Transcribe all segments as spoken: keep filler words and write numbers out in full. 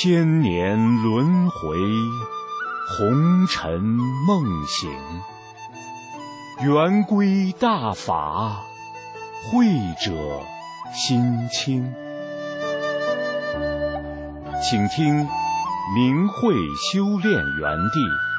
千年轮回，红尘梦醒，圆规大法，慧者心清。请听明慧修炼园地。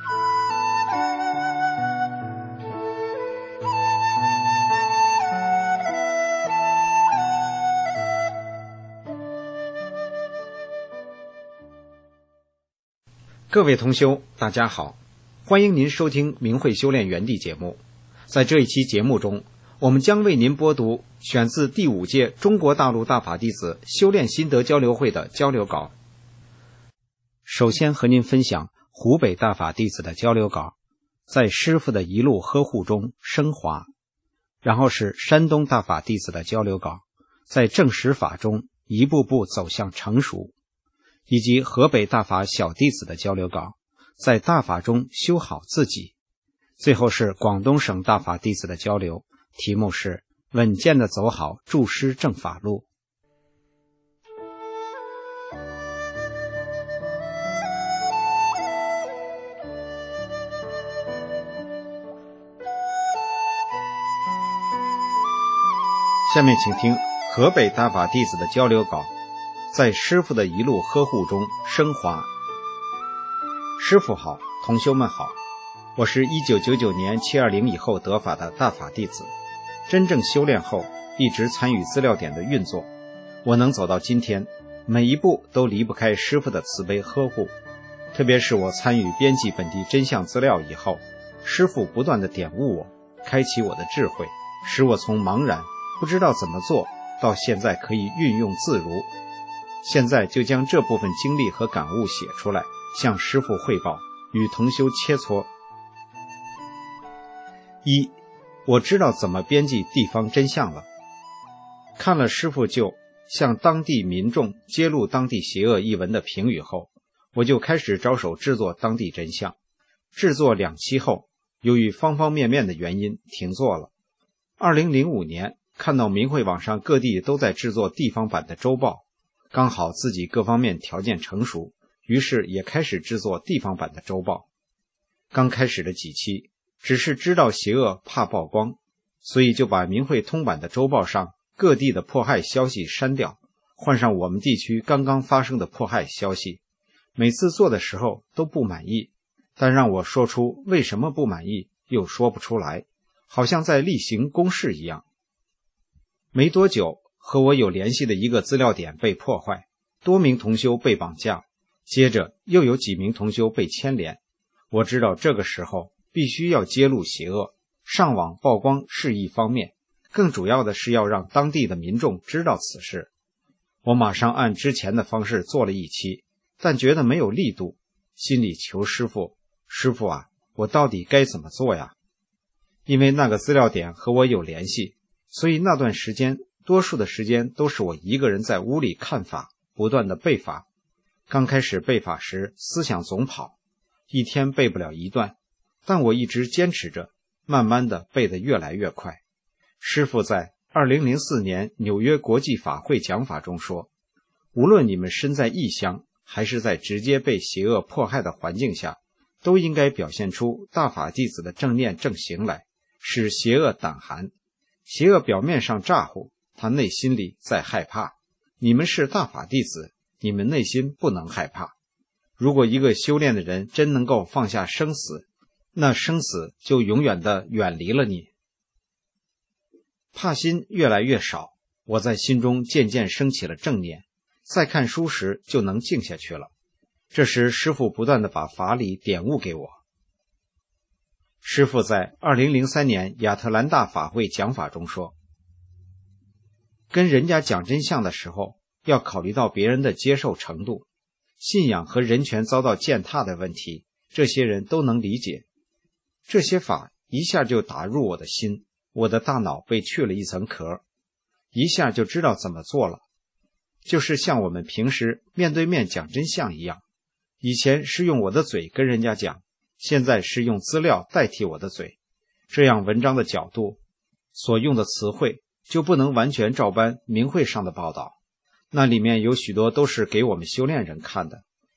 各位同修，大家好，欢迎您收听明慧修炼园地节目。在这一期节目中，我们将为您播读选自第五届中国大陆大法弟子修炼心得交流会的交流稿。首先和您分享湖北大法弟子的交流稿，在师父的一路呵护中升华。然后是山东大法弟子的交流稿，在正实法中一步步走向成熟。以及河北大法小弟子的交流稿，在大法中修好自己。最后是广东省大法弟子的交流，题目是稳健地走好助师正法路。下面请听河北大法弟子的交流稿，在师父的一路呵护中升华。师父好，同修们好，我是一九九九年七二零以后得法的大法弟子，真正修炼后一直参与资料点的运作。我能走到今天，每一步都离不开师父的慈悲呵护。特别是我参与编辑本地真相资料以后，师父不断地点悟我，开启我的智慧，使我从茫然不知道怎么做到现在可以运用自如。现在就将这部分经历和感悟写出来，向师父汇报，与同修切磋。一，我知道怎么编辑地方真相了。看了师父就向当地民众揭露当地邪恶一文的评语后，我就开始着手制作当地真相。制作两期后，由于方方面面的原因停做了。二零零五年看到明慧网上各地都在制作地方版的周报，刚好自己各方面条件成熟，于是也开始制作地方版的周报。刚开始的几期只是知道邪恶怕曝光，所以就把明慧通版的周报上各地的迫害消息删掉，换上我们地区刚刚发生的迫害消息。每次做的时候都不满意，但让我说出为什么不满意又说不出来，好像在例行公事一样。没多久，和我有联系的一个资料点被破坏，多名同修被绑架，接着又有几名同修被牵连。我知道这个时候必须要揭露邪恶，上网曝光是一方面，更主要的是要让当地的民众知道此事。我马上按之前的方式做了一期，但觉得没有力度，心里求师父，师父啊，我到底该怎么做呀？因为那个资料点和我有联系，所以那段时间多数的时间都是我一个人在屋里看法，不断的背法。刚开始背法时思想总跑，一天背不了一段，但我一直坚持着，慢慢的背得越来越快。师父在二零零四年纽约国际法会讲法中说，无论你们身在异乡还是在直接被邪恶迫害的环境下，都应该表现出大法弟子的正念正行来，使邪恶胆寒。邪恶表面上咋呼，他内心里在害怕。你们是大法弟子，你们内心不能害怕。如果一个修炼的人真能够放下生死，那生死就永远的远离了你。怕心越来越少，我在心中渐渐升起了正念，再看书时就能静下去了。这时师父不断的把法理点悟给我。师父在二零零三年亚特兰大法会讲法中说，跟人家讲真相的时候，要考虑到别人的接受程度，信仰和人权遭到践踏的问题，这些人都能理解。这些法一下就打入我的心，我的大脑被去了一层壳，一下就知道怎么做了。就是像我们平时面对面讲真相一样，以前是用我的嘴跟人家讲，现在是用资料代替我的嘴，这样文章的角度，所用的词汇就不能完全照搬明慧上的报道，那里面有许多都是给我们修炼人看的，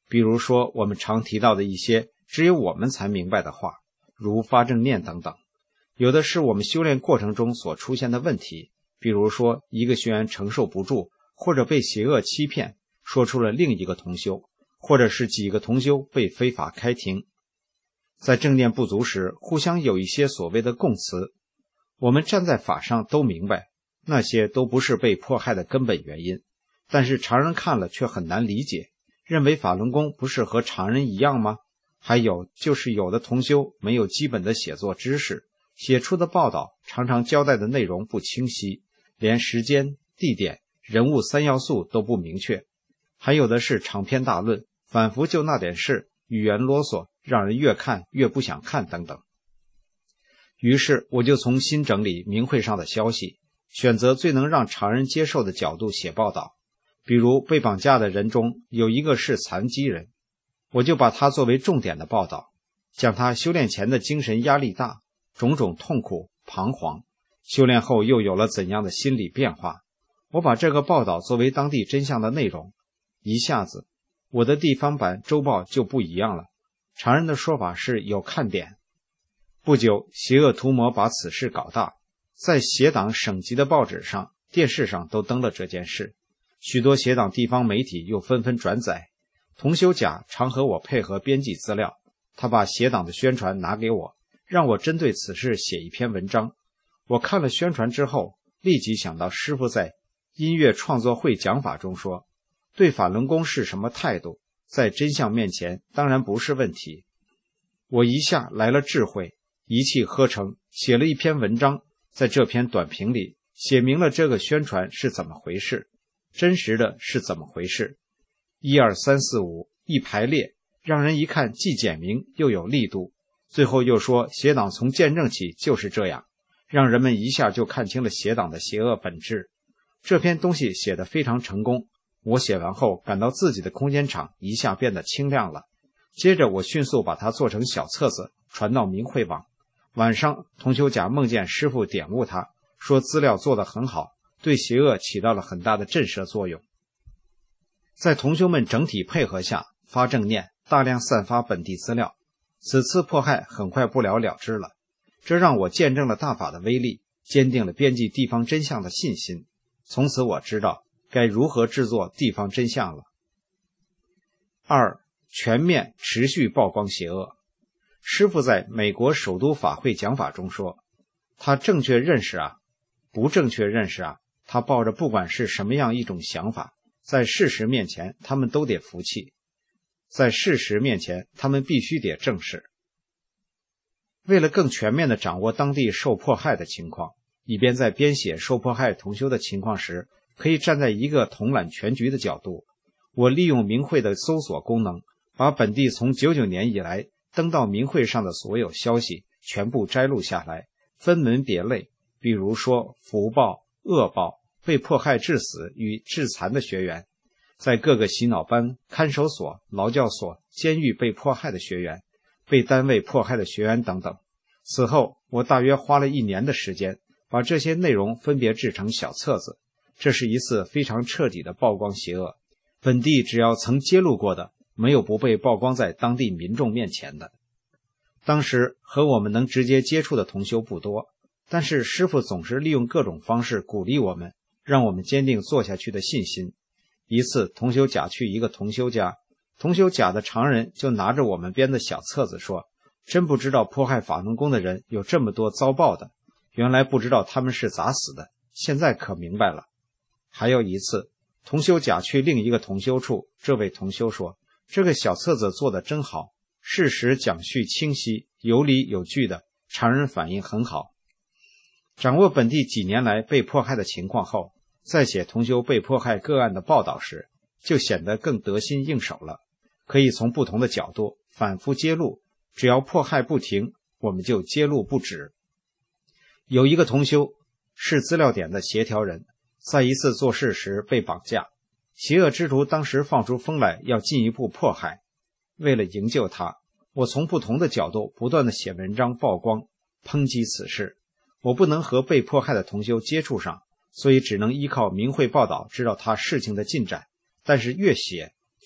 比如说我们常提到的一些只有我们才明白的话，如发正念等等。有的是我们修炼过程中所出现的问题，比如说一个学员承受不住，或者被邪恶欺骗，说出了另一个同修，或者是几个同修被非法开庭。在正念不足时，互相有一些所谓的供词，我们站在法上都明白，那些都不是被迫害的根本原因，但是常人看了却很难理解，认为法轮功不是和常人一样吗？还有就是有的同修没有基本的写作知识，写出的报道常常交代的内容不清晰，连时间、地点、人物三要素都不明确，还有的是长篇大论，反复就那点事，语言啰嗦，让人越看越不想看等等。于是我就重新整理明会上的消息，选择最能让常人接受的角度写报道。比如被绑架的人中有一个是残疾人，我就把他作为重点的报道，讲他修炼前的精神压力大，种种痛苦彷徨，修炼后又有了怎样的心理变化。我把这个报道作为当地真相的内容，一下子我的地方版周报就不一样了。常人的说法是有看点。不久，邪恶图谋把此事搞大，在邪党省级的报纸上、电视上都登了这件事，许多邪党地方媒体又纷纷转载。同修甲常和我配合编辑资料，他把邪党的宣传拿给我，让我针对此事写一篇文章。我看了宣传之后，立即想到师父在音乐创作会讲法中说，对法轮功是什么态度，在真相面前当然不是问题。我一下来了智慧，一气呵成，写了一篇文章，在这篇短评里写明了这个宣传是怎么回事，真实的是怎么回事。一二三四五一排列，让人一看既简明又有力度。最后又说邪党从建政起就是这样，让人们一下就看清了邪党的邪恶本质。这篇东西写得非常成功，我写完后感到自己的空间场一下变得清亮了。接着我迅速把它做成小册子传到明慧网。晚上同修甲梦见师父点悟他，说资料做得很好，对邪恶起到了很大的震慑作用。在同修们整体配合下，发正念，大量散发本地资料，此次迫害很快不了了之了。这让我见证了大法的威力，坚定了编辑地方真相的信心。从此我知道该如何制作地方真相了。二、全面持续曝光邪恶。师父在美国首都法会讲法中说，他正确认识啊，不正确认识啊，他抱着不管是什么样一种想法，在事实面前他们都得服气，在事实面前他们必须得正视。为了更全面地掌握当地受迫害的情况，以便在编写受迫害同修的情况时可以站在一个统揽全局的角度，我利用明慧的搜索功能，把本地从九九年以来登到明慧上的所有消息全部摘录下来，分门别类，比如说福报、恶报、被迫害致死与致残的学员，在各个洗脑班、看守所、劳教所、监狱被迫害的学员，被单位迫害的学员等等。此后我大约花了一年的时间，把这些内容分别制成小册子。这是一次非常彻底的曝光邪恶，本地只要曾揭露过的，没有不被曝光在当地民众面前的。当时和我们能直接接触的同修不多，但是师父总是利用各种方式鼓励我们，让我们坚定做下去的信心。一次同修甲去一个同修家，同修甲的常人就拿着我们编的小册子说，真不知道迫害法轮功的人有这么多遭报的，原来不知道他们是咋死的，现在可明白了。还有一次同修甲去另一个同修处，这位同修说，这个小册子做得真好，事实讲叙清晰，有理有据的，常人反应很好。掌握本地几年来被迫害的情况后，在写同修被迫害个案的报道时，就显得更得心应手了，可以从不同的角度反复揭露，只要迫害不停，我们就揭露不止。有一个同修是资料点的协调人，在一次做事时被绑架，邪恶之徒当时放出风来要进一步迫害。为了营救他，我从不同的角度不断地写文章曝光，抨击此事。我不能和被迫害的同修接触上，所以只能依靠明慧报道知道他事情的进展，但是越写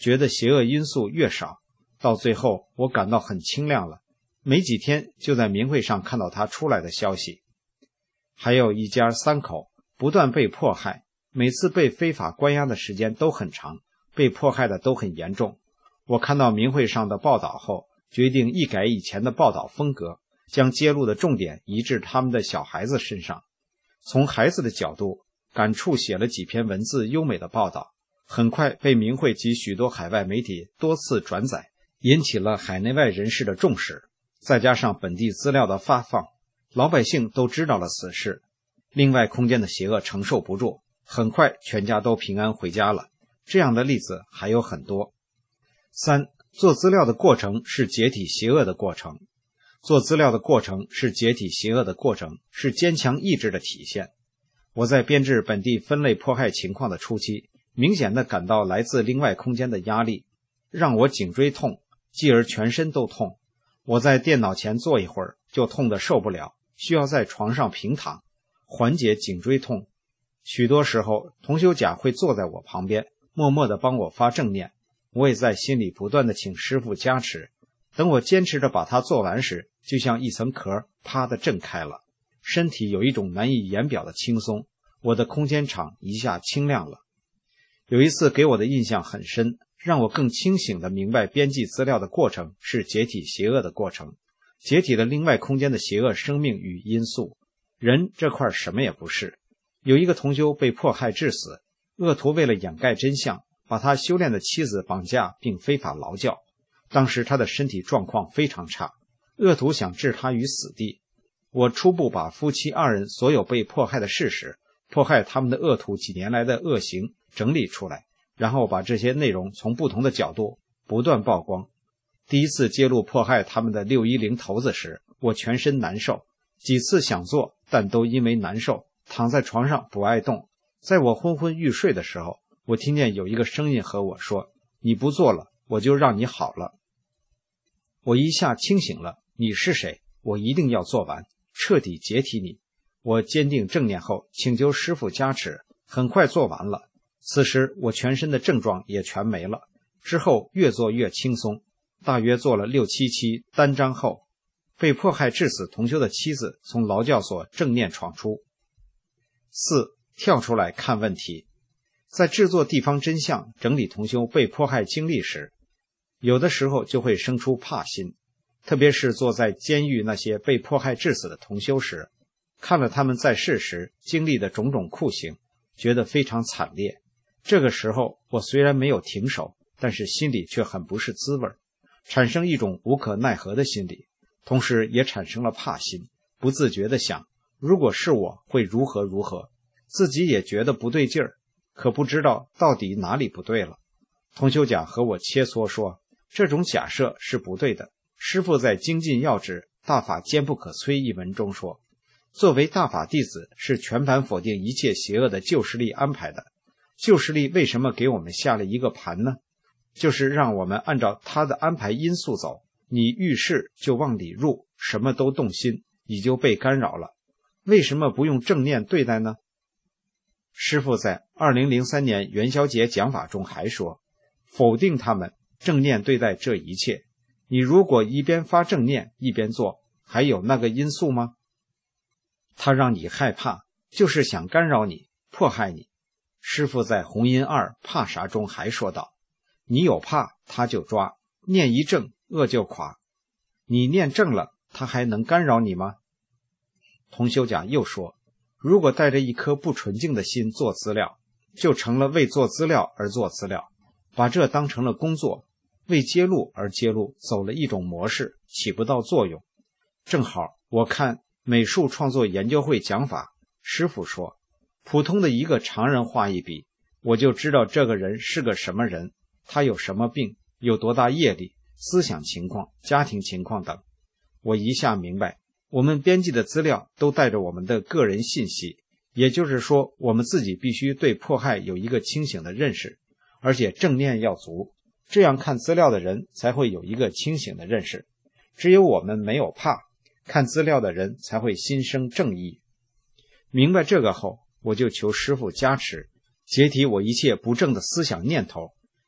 觉得邪恶因素越少，到最后我感到很清亮了，没几天就在明慧上看到他出来的消息。还有一家三口不断被迫害，每次被非法关押的时间都很长，被迫害的都很严重。我看到明慧上的报道后，决定一改以前的报道风格，将揭露的重点移至他们的小孩子身上。从孩子的角度，感触写了几篇文字优美的报道，很快被明慧及许多海外媒体多次转载，引起了海内外人士的重视。再加上本地资料的发放，老百姓都知道了此事，另外空间的邪恶承受不住，很快全家都平安回家了。这样的例子还有很多。三、做资料的过程是解体邪恶的过程。做资料的过程是解体邪恶的过程，是坚强意志的体现。我在编制本地分类迫害情况的初期，明显地感到来自另外空间的压力，让我颈椎痛，继而全身都痛。我在电脑前坐一会儿就痛得受不了，需要在床上平躺，缓解颈椎痛。许多时候同修甲会坐在我旁边，默默地帮我发正念，我也在心里不断地请师父加持。等我坚持着把它做完时，就像一层壳啪地震开了，身体有一种难以言表的轻松，我的空间场一下清亮了。有一次给我的印象很深，让我更清醒地明白编辑资料的过程是解体邪恶的过程，解体了另外空间的邪恶生命与因素。人这块什么也不是。有一个同修被迫害致死，恶徒为了掩盖真相，把他修炼的妻子绑架并非法劳教。当时他的身体状况非常差，恶徒想置他于死地。我初步把夫妻二人所有被迫害的事实，迫害他们的恶徒几年来的恶行整理出来，然后把这些内容从不同的角度不断曝光。第一次揭露迫害他们的六一零头子时，我全身难受，几次想做，但都因为难受躺在床上不爱动。在我昏昏欲睡的时候，我听见有一个声音和我说，你不做了，我就让你好了。我一下清醒了，你是谁？我一定要做完，彻底解体你。我坚定正念后，请求师父加持，很快做完了。此时我全身的症状也全没了，之后越做越轻松。大约做了六七期单章后，被迫害致死同修的妻子从劳教所正念闯出。四、跳出来看问题。在制作地方真相整理同修被迫害经历时，有的时候就会生出怕心，特别是坐在监狱那些被迫害致死的同修时，看了他们在世时经历的种种酷刑，觉得非常惨烈。这个时候我虽然没有停手，但是心里却很不是滋味，产生一种无可奈何的心理，同时也产生了怕心，不自觉地想，如果是我会如何如何，自己也觉得不对劲儿，可不知道到底哪里不对了。同修甲和我切磋说，这种假设是不对的。师父在精进要旨大法坚不可摧一文中说，作为大法弟子是全盘否定一切邪恶的救世力安排的。救世力为什么给我们下了一个盘呢？就是让我们按照他的安排因素走，你遇事就往里入，什么都动心，你就被干扰了。为什么不用正念对待呢？师父在二零零三年元宵节讲法中还说，否定他们，正念对待这一切。你如果一边发正念一边做，还有那个因素吗？他让你害怕，就是想干扰你，迫害你。师父在红音二怕啥中还说道，你有怕他就抓，念一正恶就垮，你念正了他还能干扰你吗？同修甲又说，如果带着一颗不纯净的心做资料，就成了为做资料而做资料，把这当成了工作，为揭露而揭露，走了一种模式，起不到作用。正好我看美术创作研究会讲法，师父说，普通的一个常人画一笔，我就知道这个人是个什么人，他有什么病，有多大业力，思想情况，家庭情况等。我一下明白，我们编辑的资料都带着我们的个人信息，也就是说，我们自己必须对迫害有一个清醒的认识，而且正念要足，这样看资料的人才会有一个清醒的认识。只有我们没有怕，看资料的人才会心生正义。明白这个后，我就求师父加持，解体我一切不正的思想念头，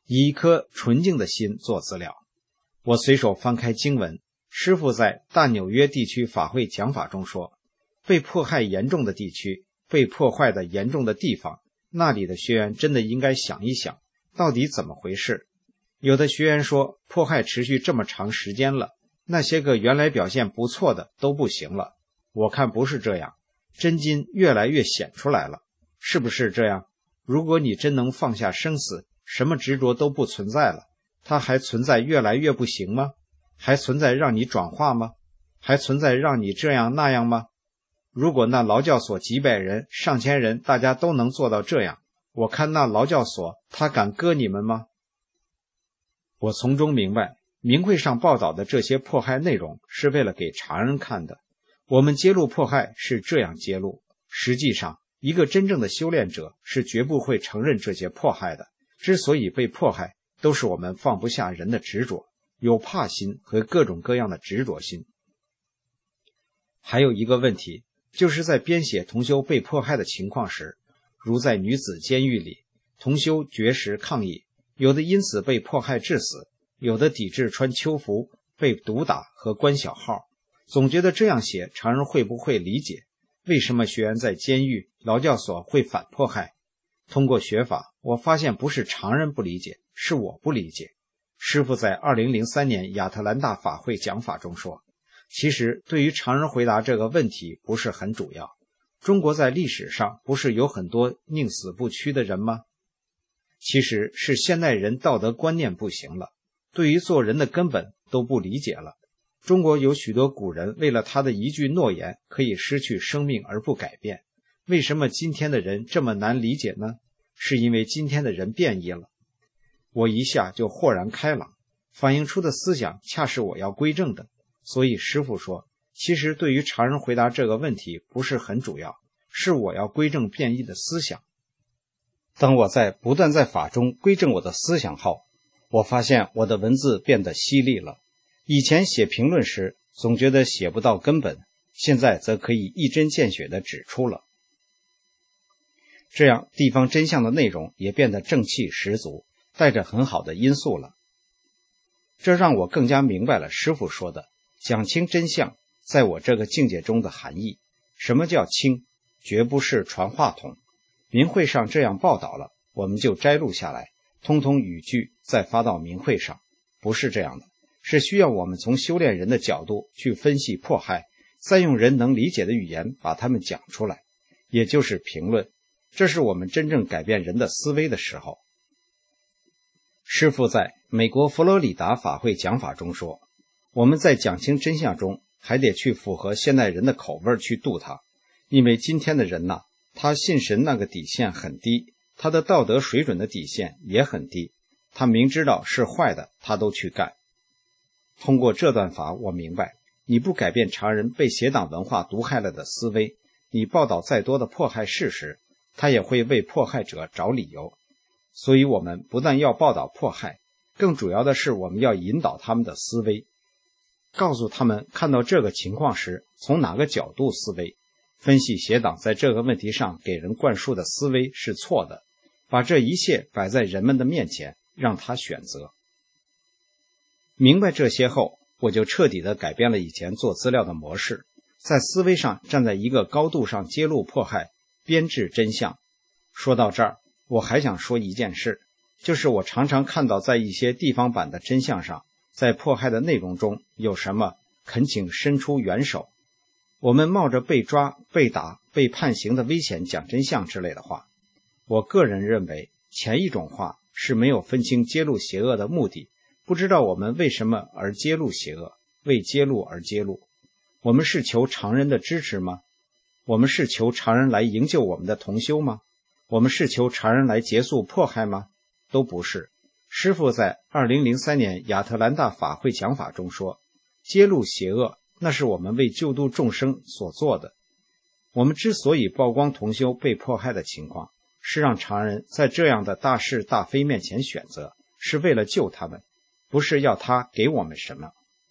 以一颗纯净的心做资料。我随手翻开经文，师父在大纽约地区法会讲法中说，被迫害严重的地区，被破坏的严重的地方，那里的学员真的应该想一想，到底怎么回事。有的学员说，迫害持续这么长时间了，那些个原来表现不错的都不行了。我看不是这样，真金越来越显出来了，是不是这样？如果你真能放下生死，什么执着都不存在了，它还存在越来越不行吗？还存在让你转化吗？还存在让你这样那样吗？如果那劳教所几百人、上千人大家都能做到这样，我看那劳教所他敢割你们吗？我从中明白，明会上报道的这些迫害内容是为了给常人看的。我们揭露迫害是这样揭露，实际上一个真正的修炼者是绝不会承认这些迫害的。之所以被迫害，都是我们放不下人的执着，有怕心和各种各样的执着心。还有一个问题，就是在编写同修被迫害的情况时，如在女子监狱里，同修绝食抗议，有的因此被迫害致死，有的抵制穿秋服，被毒打和关小号。总觉得这样写常人会不会理解，为什么学员在监狱、劳教所会反迫害？通过学法，我发现不是常人不理解，是我不理解。师父在二零零三年亚特兰大法会讲法中说，其实对于常人回答这个问题不是很主要。中国在历史上不是有很多宁死不屈的人吗？其实是现代人道德观念不行了，对于做人的根本都不理解了。中国有许多古人为了他的一句诺言可以失去生命而不改变，为什么今天的人这么难理解呢？是因为今天的人变异了。我一下就豁然开朗，反映出的思想恰是我要归正的。所以师父说，其实对于常人回答这个问题不是很主要，是我要归正变异的思想。当我在不断在法中归正我的思想后，我发现我的文字变得犀利了。以前写评论时总觉得写不到根本，现在则可以一针见血地指出了。这样地方真相的内容也变得正气十足，带着很好的因素了。这让我更加明白了师父说的讲清真相在我这个境界中的含义。什么叫清？绝不是传话筒。明会上这样报道了，我们就摘录下来，通通语句再发到明会上，不是这样的，是需要我们从修炼人的角度去分析迫害，再用人能理解的语言把它们讲出来，也就是评论。这是我们真正改变人的思维的时候。师父在美国佛罗里达法会讲法中说，我们在讲清真相中还得去符合现代人的口味去度他，因为今天的人呐，他信神那个底线很低，他的道德水准的底线也很低，他明知道是坏的他都去干。通过这段法，我明白，你不改变常人被邪党文化毒害了的思维，你报道再多的迫害事实，他也会为迫害者找理由。所以我们不但要报道迫害，更主要的是我们要引导他们的思维，告诉他们看到这个情况时从哪个角度思维，分析邪党在这个问题上给人灌输的思维是错的，把这一切摆在人们的面前，让他选择。明白这些后，我就彻底地改变了以前做资料的模式，在思维上站在一个高度上揭露迫害，编制真相。说到这儿，我还想说一件事，就是我常常看到在一些地方版的真相上，在迫害的内容中有什么恳请伸出援手，我们冒着被抓、被打、被判刑的危险讲真相之类的话。我个人认为前一种话是没有分清揭露邪恶的目的，不知道我们为什么而揭露邪恶，为揭露而揭露。我们是求常人的支持吗？我们是求常人来营救我们的同修吗？我们是求常人来结束迫害吗？都不是。师父在二零零三年亚特兰大法会讲法中说，揭露邪恶，那是我们为救度众生所做的。我们之所以曝光同修被迫害的情况，是让常人在这样的大是大非面前选择，是为了救他们，不是要他给我们什么。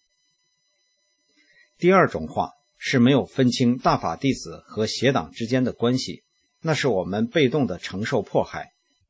第二种话是没有分清大法弟子和邪党之间的关系，那是我们被动的承受迫害，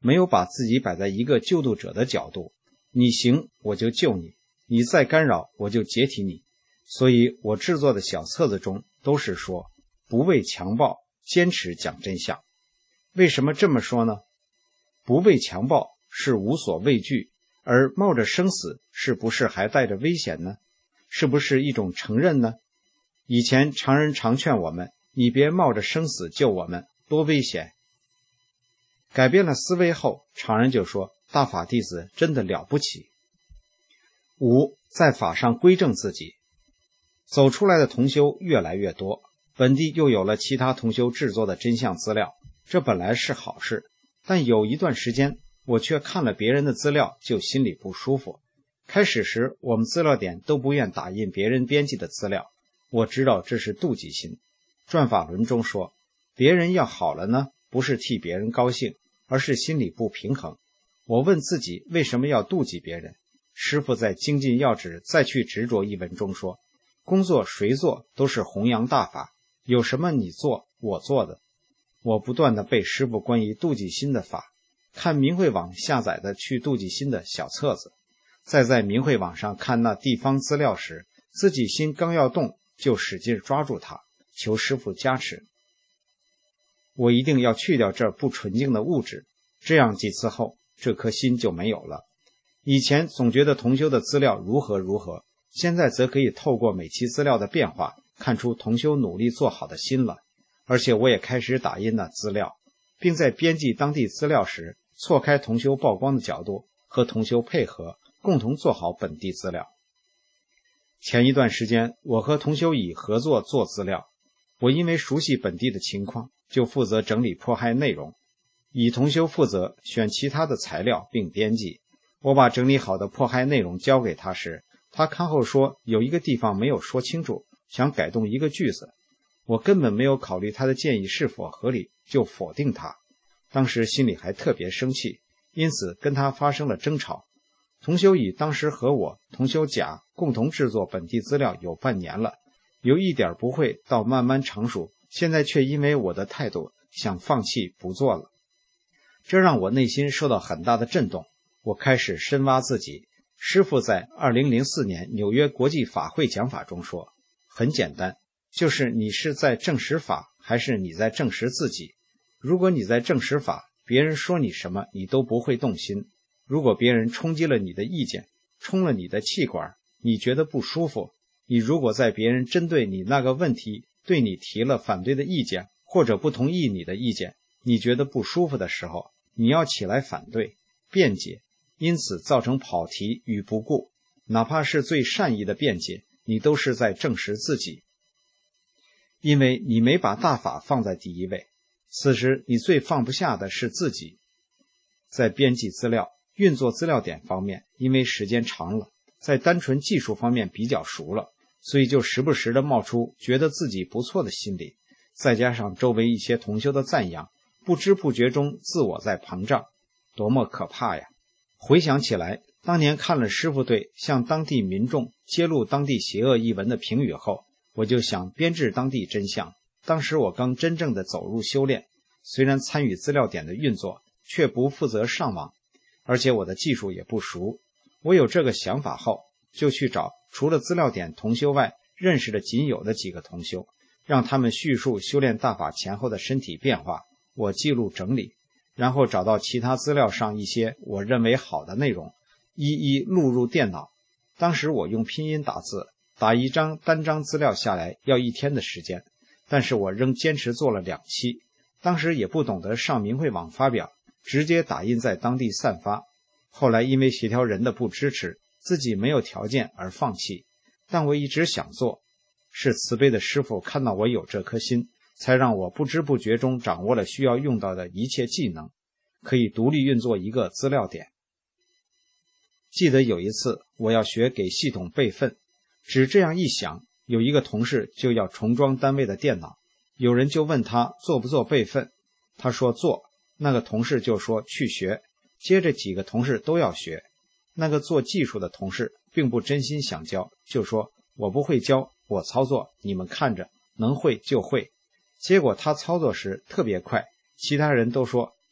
没有把自己摆在一个救度者的角度，你行我就救你，你再干扰我就解体你。所以我制作的小册子中都是说不畏强暴，坚持讲真相。为什么这么说呢？不畏强暴是无所畏惧，而冒着生死是不是还带着危险呢？是不是一种承认呢？以前常人常劝我们，你别冒着生死救我们，多危险。改变了思维后，常人就说大法弟子真的了不起。五，在法上归正自己。走出来的同修越来越多，本地又有了其他同修制作的真相资料，这本来是好事，但有一段时间我却看了别人的资料就心里不舒服。开始时我们资料点都不愿打印别人编辑的资料，我知道这是妒忌心。转法轮中说，别人要好了呢，不是替别人高兴，而是心里不平衡。我问自己为什么要妒忌别人？师父在精进要旨再去执着一文中说，工作谁做都是弘扬大法，有什么你做我做的。我不断地背师父关于妒忌心的法，看明慧网下载的去妒忌心的小册子，再在明慧网上看那地方资料时，自己心刚要动就使劲抓住它，求师父加持。我一定要去掉这不纯净的物质，这样几次后这颗心就没有了。以前总觉得同修的资料如何如何，现在则可以透过每期资料的变化看出同修努力做好的心了。而且我也开始打印了资料，并在编辑当地资料时错开同修曝光的角度，和同修配合，共同做好本地资料。前一段时间我和同修乙合作做资料，我因为熟悉本地的情况，就负责整理迫害内容，乙同修负责选其他的材料并编辑。我把整理好的迫害内容交给他时，他看后说有一个地方没有说清楚，想改动一个句子。我根本没有考虑他的建议是否合理，就否定他。当时心里还特别生气，因此跟他发生了争吵。同修乙当时和我同修甲共同制作本地资料有半年了，由一点不会到慢慢成熟，现在却因为我的态度想放弃不做了。这让我内心受到很大的震动，我开始深挖自己。师父在二零零四年纽约国际法会讲法中说，很简单，就是你是在证实法，还是你在证实自己。如果你在证实法，别人说你什么你都不会动心。如果别人冲击了你的意见，冲了你的气管，你觉得不舒服，你如果在别人针对你那个问题对你提了反对的意见，或者不同意你的意见，你觉得不舒服的时候，你要起来反对辩解，因此造成跑题与不顾。哪怕是最善意的辩解，你都是在证实自己，因为你没把大法放在第一位。此时你最放不下的是自己。在编辑资料、运作资料点方面，因为时间长了，在单纯技术方面比较熟了，所以就时不时地冒出觉得自己不错的心理，再加上周围一些同修的赞扬，不知不觉中自我在膨胀，多么可怕呀！回想起来，当年看了师父对向当地民众揭露当地邪恶一文的评语后，我就想编制当地真相。当时我刚真正的走入修炼，虽然参与资料点的运作，却不负责上网，而且我的技术也不熟。我有这个想法后，就去找除了资料点同修外认识的仅有的几个同修，让他们叙述修炼大法前后的身体变化，我记录整理，然后找到其他资料上一些我认为好的内容，一一录入电脑。当时我用拼音打字，打一张单张资料下来要一天的时间，但是我仍坚持做了两期。当时也不懂得上明慧网发表，直接打印在当地散发。后来因为协调人的不支持，自己没有条件而放弃，但我一直想做。是慈悲的师父看到我有这颗心，才让我不知不觉中掌握了需要用到的一切技能，可以独立运作一个资料点。记得有一次我要学给系统备份，只这样一想，有一个同事就要重装单位的电脑，有人就问他做不做备份，他说做，那个同事就说去学，接着几个同事都要学。那个做技术的同事并不真心想教，就说我不会教，我操作，你们看着，能会就会。结果他操作时特别快，其他人都说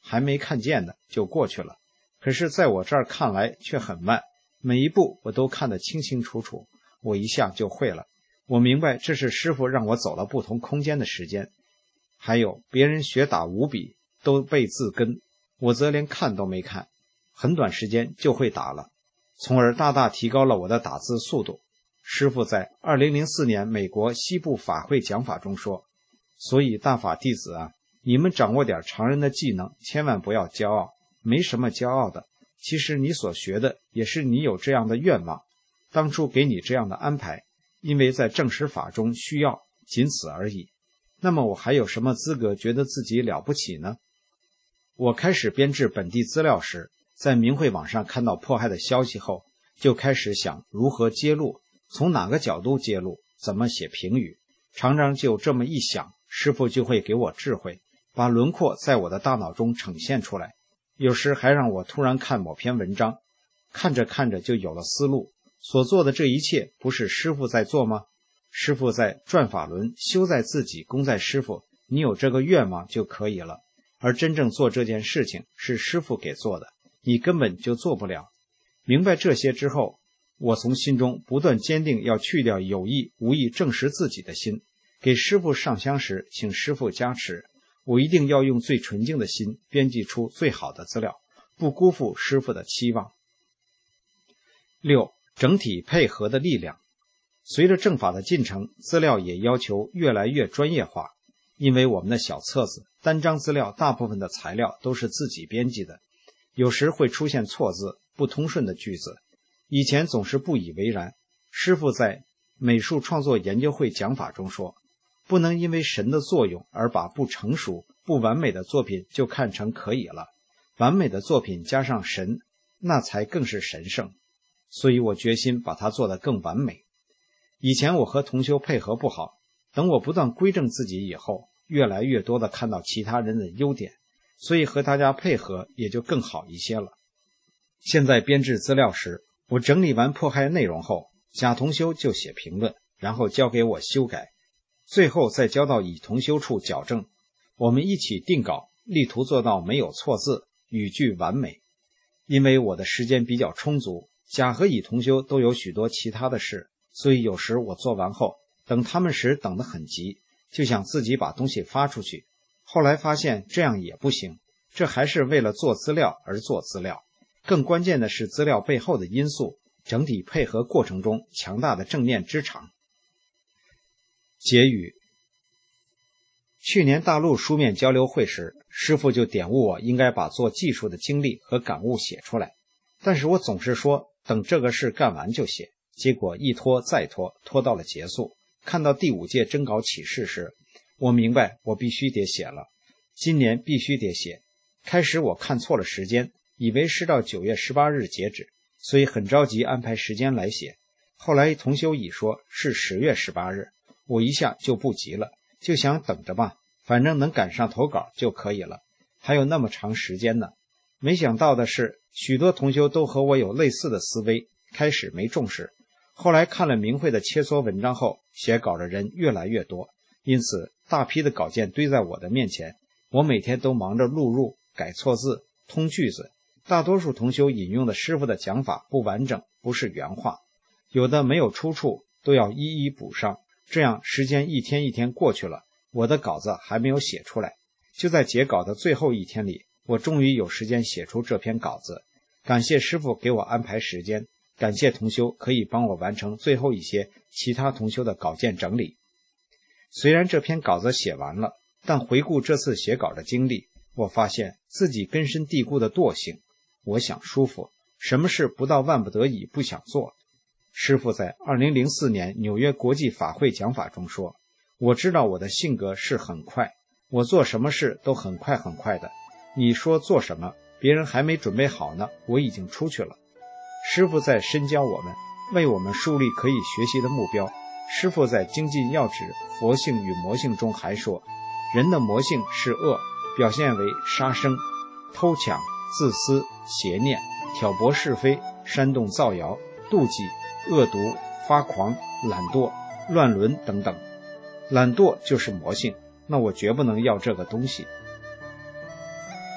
还没看见的就过去了。可是在我这儿看来却很慢，每一步我都看得清清楚楚，我一下就会了。我明白这是师父让我走了不同空间的时间。还有别人学打五笔都背字根，我则连看都没看，很短时间就会打了，从而大大提高了我的打字速度。师父在二零零四年美国西部法会讲法中说，所以大法弟子啊，你们掌握点常人的技能，千万不要骄傲，没什么骄傲的，其实你所学的也是你有这样的愿望，当初给你这样的安排，因为在正实法中需要，仅此而已。那么我还有什么资格觉得自己了不起呢？我开始编制本地资料时，在明慧网上看到迫害的消息后，就开始想如何揭露，从哪个角度揭露，怎么写评语。常常就这么一想，师父就会给我智慧，把轮廓在我的大脑中呈现出来。有时还让我突然看某篇文章，看着看着就有了思路。所做的这一切不是师父在做吗？师父在转法轮，修在自己，功在师父，你有这个愿望就可以了。而真正做这件事情是师父给做的，你根本就做不了。明白这些之后，我从心中不断坚定要去掉有意无意证实自己的心。给师父上香时，请师父加持，我一定要用最纯净的心编辑出最好的资料，不辜负师父的期望。六、整体配合的力量。随着正法的进程，资料也要求越来越专业化。因为我们的小册子、单张资料大部分的材料都是自己编辑的，有时会出现错字、不通顺的句子。以前总是不以为然。师父在美术创作研究会讲法中说，不能因为神的作用而把不成熟、不完美的作品就看成可以了。完美的作品加上神，那才更是神圣。所以我决心把它做得更完美。以前我和同修配合不好，等我不断归正自己以后，越来越多地看到其他人的优点，所以和大家配合也就更好一些了。现在编制资料时，我整理完迫害内容后，甲同修就写评论，然后交给我修改，最后再交到乙同修处矫正。我们一起定稿，力图做到没有错字，语句完美。因为我的时间比较充足，甲和乙同修都有许多其他的事，所以有时我做完后，等他们时等得很急，就想自己把东西发出去。后来发现这样也不行，这还是为了做资料而做资料。更关键的是资料背后的因素，整体配合过程中强大的正念之场。结语。去年大陆书面交流会时，师父就点悟我应该把做技术的经历和感悟写出来，但是我总是说等这个事干完就写，结果一拖再拖，拖到了结束。看到第五届征稿启事时，我明白我必须得写了，今年必须得写。开始我看错了时间，以为是到九月十八日截止，所以很着急安排时间来写。后来同修乙说是十月十八日，我一下就不急了，就想等着吧，反正能赶上投稿就可以了，还有那么长时间呢。没想到的是，许多同修都和我有类似的思维，开始没重视，后来看了明慧的切磋文章后，写稿的人越来越多，因此大批的稿件堆在我的面前，我每天都忙着录入、改错字、通句子。大多数同修引用的师父的讲法不完整，不是原话，有的没有出处，都要一一补上。这样时间一天一天过去了，我的稿子还没有写出来。就在截稿的最后一天里，我终于有时间写出这篇稿子。感谢师父给我安排时间，感谢同修可以帮我完成最后一些其他同修的稿件整理。虽然这篇稿子写完了，但回顾这次写稿的经历，我发现自己根深蒂固的惰性。我想舒服，什么事不到万不得已不想做。师父在二零零四年纽约国际法会讲法中说，我知道我的性格是很快，我做什么事都很快很快的，你说做什么，别人还没准备好呢，我已经出去了。师父在深教我们，为我们树立可以学习的目标。师父在精进要旨佛性与魔性中还说，人的魔性是恶，表现为杀生、偷抢、自私、邪念、挑拨是非、煽动造谣、妒忌、恶毒、发狂、懒惰、乱伦等等。懒惰就是魔性，那我绝不能要这个东西。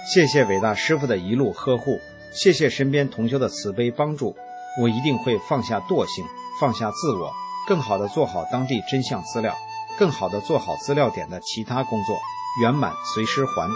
谢谢伟大师父的一路呵护，谢谢身边同修的慈悲帮助，我一定会放下惰性，放下自我，更好地做好当地真相资料，更好地做好资料点的其他工作，圆满随师还。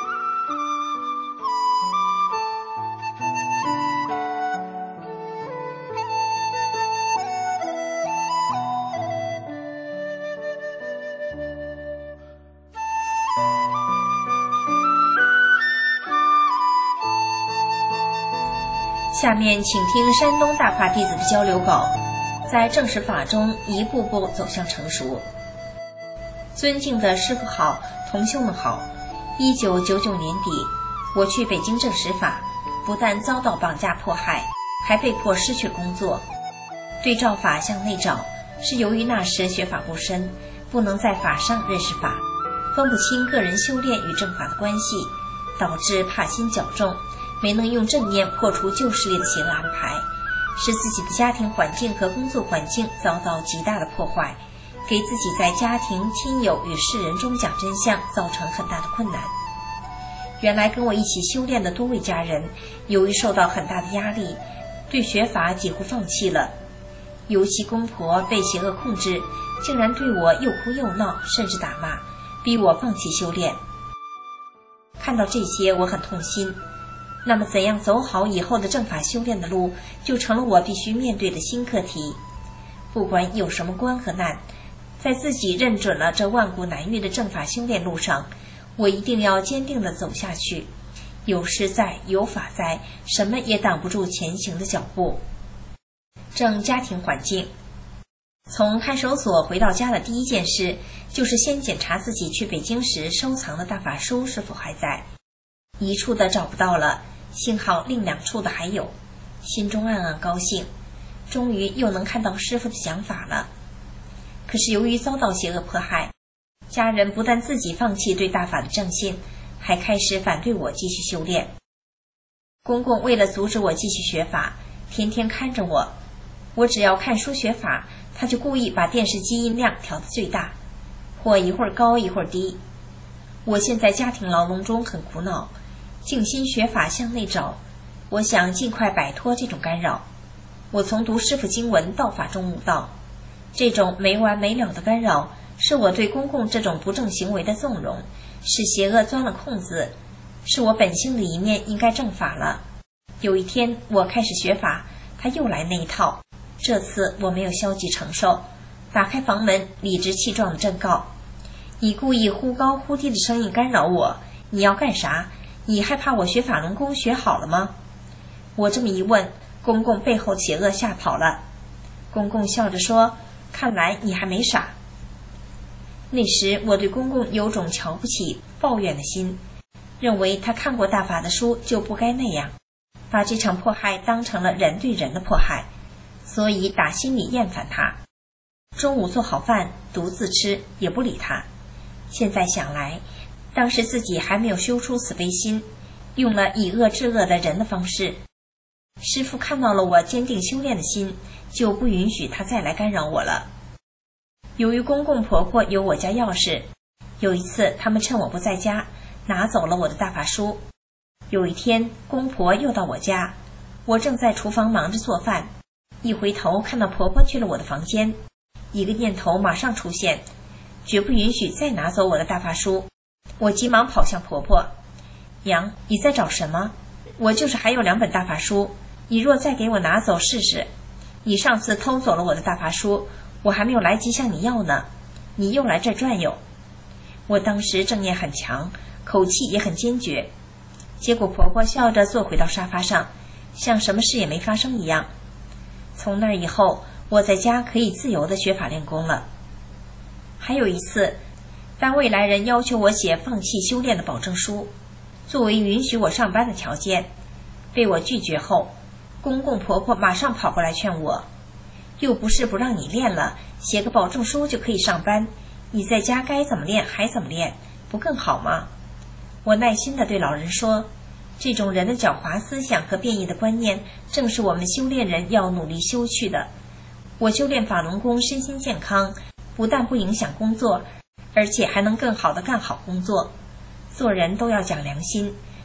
下面请听山东大法弟子的交流稿，在正式法中一步步走向成熟。尊敬的师父好，同修们好。一九九九年底，我去北京正实法，不但遭到绑架迫害，还被迫失去工作。对照法向内找，是由于那时学法不深，不能在法上认识法，分不清个人修炼与正法的关系，导致怕心较重，没能用正念破除旧势力的邪恶安排，使自己的家庭环境和工作环境遭到极大的破坏，给自己在家庭、亲友与世人中讲真相造成很大的困难。原来跟我一起修炼的多位家人，由于受到很大的压力，对学法几乎放弃了。尤其公婆被邪恶控制，竟然对我又哭又闹，甚至打骂，逼我放弃修炼。看到这些，我很痛心。那么怎样走好以后的正法修炼的路，就成了我必须面对的新课题。不管有什么关和难，在自己认准了这万古难遇的正法修炼路上，我一定要坚定地走下去。有师在，有法在，什么也挡不住前行的脚步。正家庭环境，从看守所回到家的第一件事，就是先检查自己去北京时收藏的大法书是否还在。一处的找不到了，幸好另两处的还有，心中暗暗高兴，终于又能看到师父的讲法了。可是由于遭到邪恶迫害，家人不但自己放弃对大法的正信，还开始反对我继续修炼。公公为了阻止我继续学法，天天看着我，我只要看书学法，他就故意把电视机音量调得最大，或一会儿高一会儿低。我现在家庭牢笼中很苦恼，静心学法向内找，我想尽快摆脱这种干扰。我从读师父经文到法中悟道，这种没完没了的干扰是我对公共这种不正行为的纵容，是邪恶钻了空子，是我本性的一面应该正法了。有一天我开始学法，他又来那一套，这次我没有消极承受，打开房门，理直气壮地正告：你故意忽高忽低的声音干扰我，你要干啥？你害怕我学法轮功学好了吗？我这么一问，公公背后的邪恶吓跑了。公公笑着说：看来你还没傻。那时我对公公有种瞧不起、抱怨的心，认为他看过大法的书就不该那样，把这场迫害当成了人对人的迫害，所以打心里厌烦他。中午做好饭独自吃，也不理他。现在想来，当时自己还没有修出慈悲心，用了以恶制恶的人的方式。师父看到了我坚定修炼的心，就不允许他再来干扰我了。由于公公婆婆有我家钥匙，有一次他们趁我不在家，拿走了我的大法书。有一天公婆又到我家，我正在厨房忙着做饭，一回头看到婆婆去了我的房间，一个念头马上出现，绝不允许再拿走我的大法书。我急忙跑向婆婆：娘，你在找什么？我就是还有两本大法书，你若再给我拿走试试。你上次偷走了我的大法书，我还没有来及向你要呢，你又来这儿转悠。我当时正念很强，口气也很坚决，结果婆婆笑着坐回到沙发上，像什么事也没发生一样。从那以后，我在家可以自由地学法练功了。还有一次，单位来人要求我写放弃修炼的保证书，作为允许我上班的条件，被我拒绝后，公公婆婆马上跑过来劝我：又不是不让你练了，写个保证书就可以上班，你在家该怎么练还怎么练，不更好吗？我耐心地对老人说，这种人的狡猾思想和变异的观念，正是我们修炼人要努力修去的。我修炼法轮功身心健康，不但不影响工作，而且还能更好地干好工作。做人都要讲良心，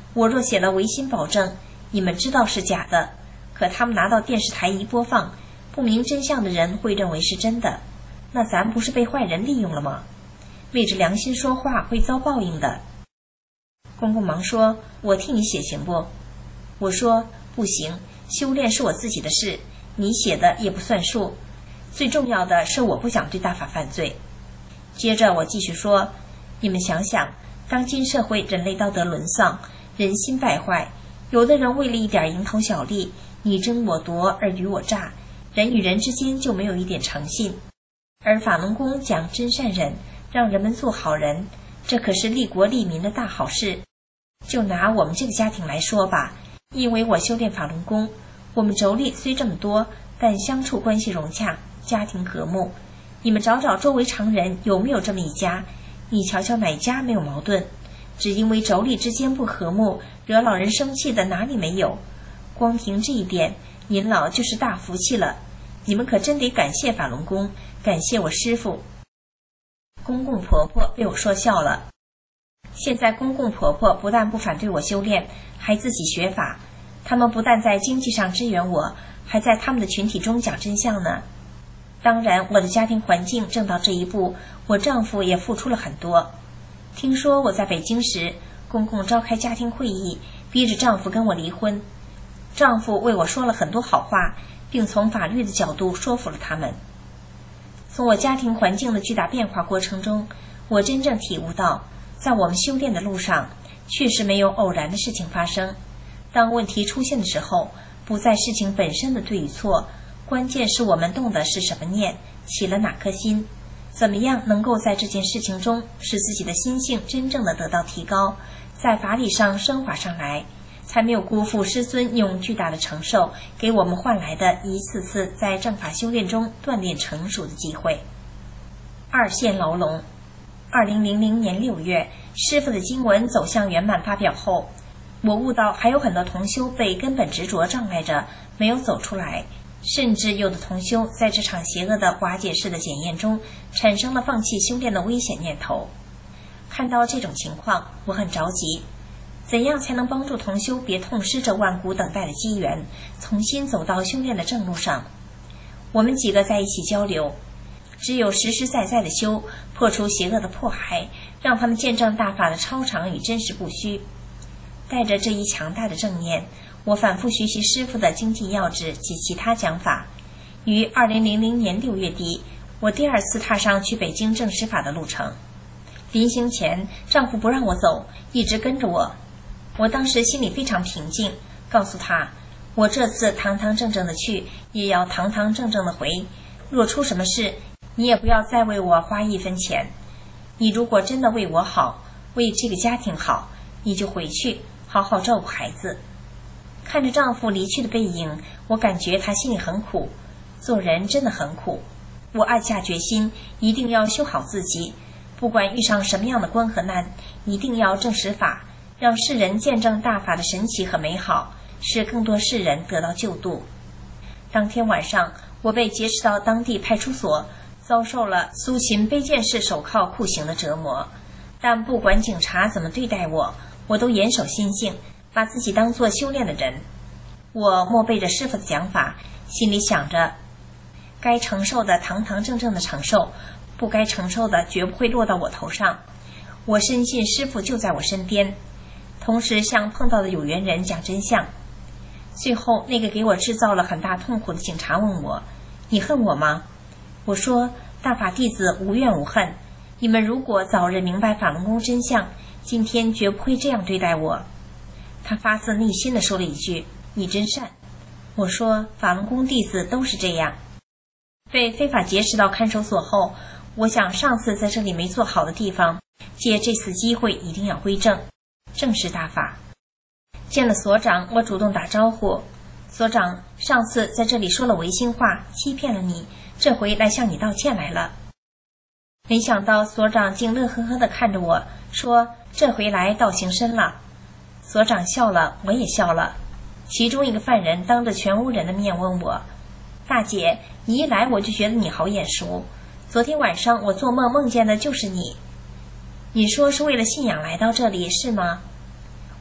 我若写了违心保证，你们知道是假的，可他们拿到电视台一播放，不明真相的人会认为是真的，那咱不是被坏人利用了吗？昧着良心说话会遭报应的。公公忙说，我替你写行不？我说不行，修炼是我自己的事，你写的也不算数，最重要的是我不想对大法犯罪。接着我继续说，你们想想，当今社会人类道德沦丧，人心败坏，有的人为了一点蝇头小利，你争我夺，尔虞我诈，人与人之间就没有一点诚信。而法轮功讲真善忍，让人们做好人，这可是利国利民的大好事。就拿我们这个家庭来说吧，因为我修炼法轮功，我们妯娌虽这么多，但相处关系融洽，家庭和睦。你们找找周围常人有没有这么一家，你瞧瞧哪家没有矛盾？只因为妯娌之间不和睦，惹老人生气的哪里没有？光凭这一点，您老就是大福气了。你们可真得感谢法轮功，感谢我师父。公公婆婆被我说笑了。现在公公婆婆不但不反对我修炼，还自己学法。他们不但在经济上支援我，还在他们的群体中讲真相呢。当然，我的家庭环境正到这一步，我丈夫也付出了很多。听说我在北京时，公公召开家庭会议，逼着丈夫跟我离婚。丈夫为我说了很多好话，并从法律的角度说服了他们。从我家庭环境的巨大变化过程中，我真正体悟到，在我们修炼的路上，确实没有偶然的事情发生。当问题出现的时候，不在事情本身的对与错，关键是我们动的是什么念，起了哪颗心，怎么样能够在这件事情中使自己的心性真正的得到提高，在法理上升华上来，才没有辜负师尊用巨大的承受给我们换来的一次次在正法修炼中锻炼成熟的机会。二线牢笼。二零零零年六月，师父的经文走向圆满发表后，我悟到还有很多同修被根本执着障碍着，没有走出来，甚至有的同修在这场邪恶的瓦解式的检验中产生了放弃修炼的危险念头。看到这种情况，我很着急，怎样才能帮助同修别痛失这万古等待的机缘，重新走到修炼的正路上？我们几个在一起交流，只有实实在在的修，破除邪恶的迫害，让他们见证大法的超常与真实不虚。带着这一强大的正念，我反复学习师父的经济要旨及其他讲法。于二零零零年六月底，我第二次踏上去北京证实法的路程。临行前，丈夫不让我走，一直跟着我。我当时心里非常平静，告诉他，我这次堂堂正正的去，也要堂堂正正的回。若出什么事，你也不要再为我花一分钱。你如果真的为我好，为这个家庭好，你就回去好好照顾孩子。看着丈夫离去的背影，我感觉他心里很苦，做人真的很苦。我暗下决心，一定要修好自己，不管遇上什么样的关和难，一定要证实法，让世人见证大法的神奇和美好，使更多世人得到救度。当天晚上，我被劫持到当地派出所，遭受了苏秦背剑式手铐酷刑的折磨。但不管警察怎么对待我，我都严守心性，把自己当作修炼的人。我默背着师父的讲法，心里想着，该承受的堂堂正正的承受，不该承受的绝不会落到我头上。我深信师父就在我身边，同时向碰到的有缘人讲真相。最后，那个给我制造了很大痛苦的警察问我，你恨我吗？我说，大法弟子无怨无恨，你们如果早日明白法轮功真相，今天绝不会这样对待我。他发自内心地说了一句，你真善。我说，法轮功弟子都是这样。被非法劫持到看守所后，我想上次在这里没做好的地方，借这次机会一定要归正，正视大法。见了所长，我主动打招呼，所长，上次在这里说了违心话，欺骗了你，这回来向你道歉来了。没想到所长竟乐呵呵地看着我，说这回来道行深了。所长笑了，我也笑了。其中一个犯人当着全屋人的面问我，大姐，你一来我就觉得你好眼熟，昨天晚上我做梦梦见的就是你。你说是为了信仰来到这里是吗？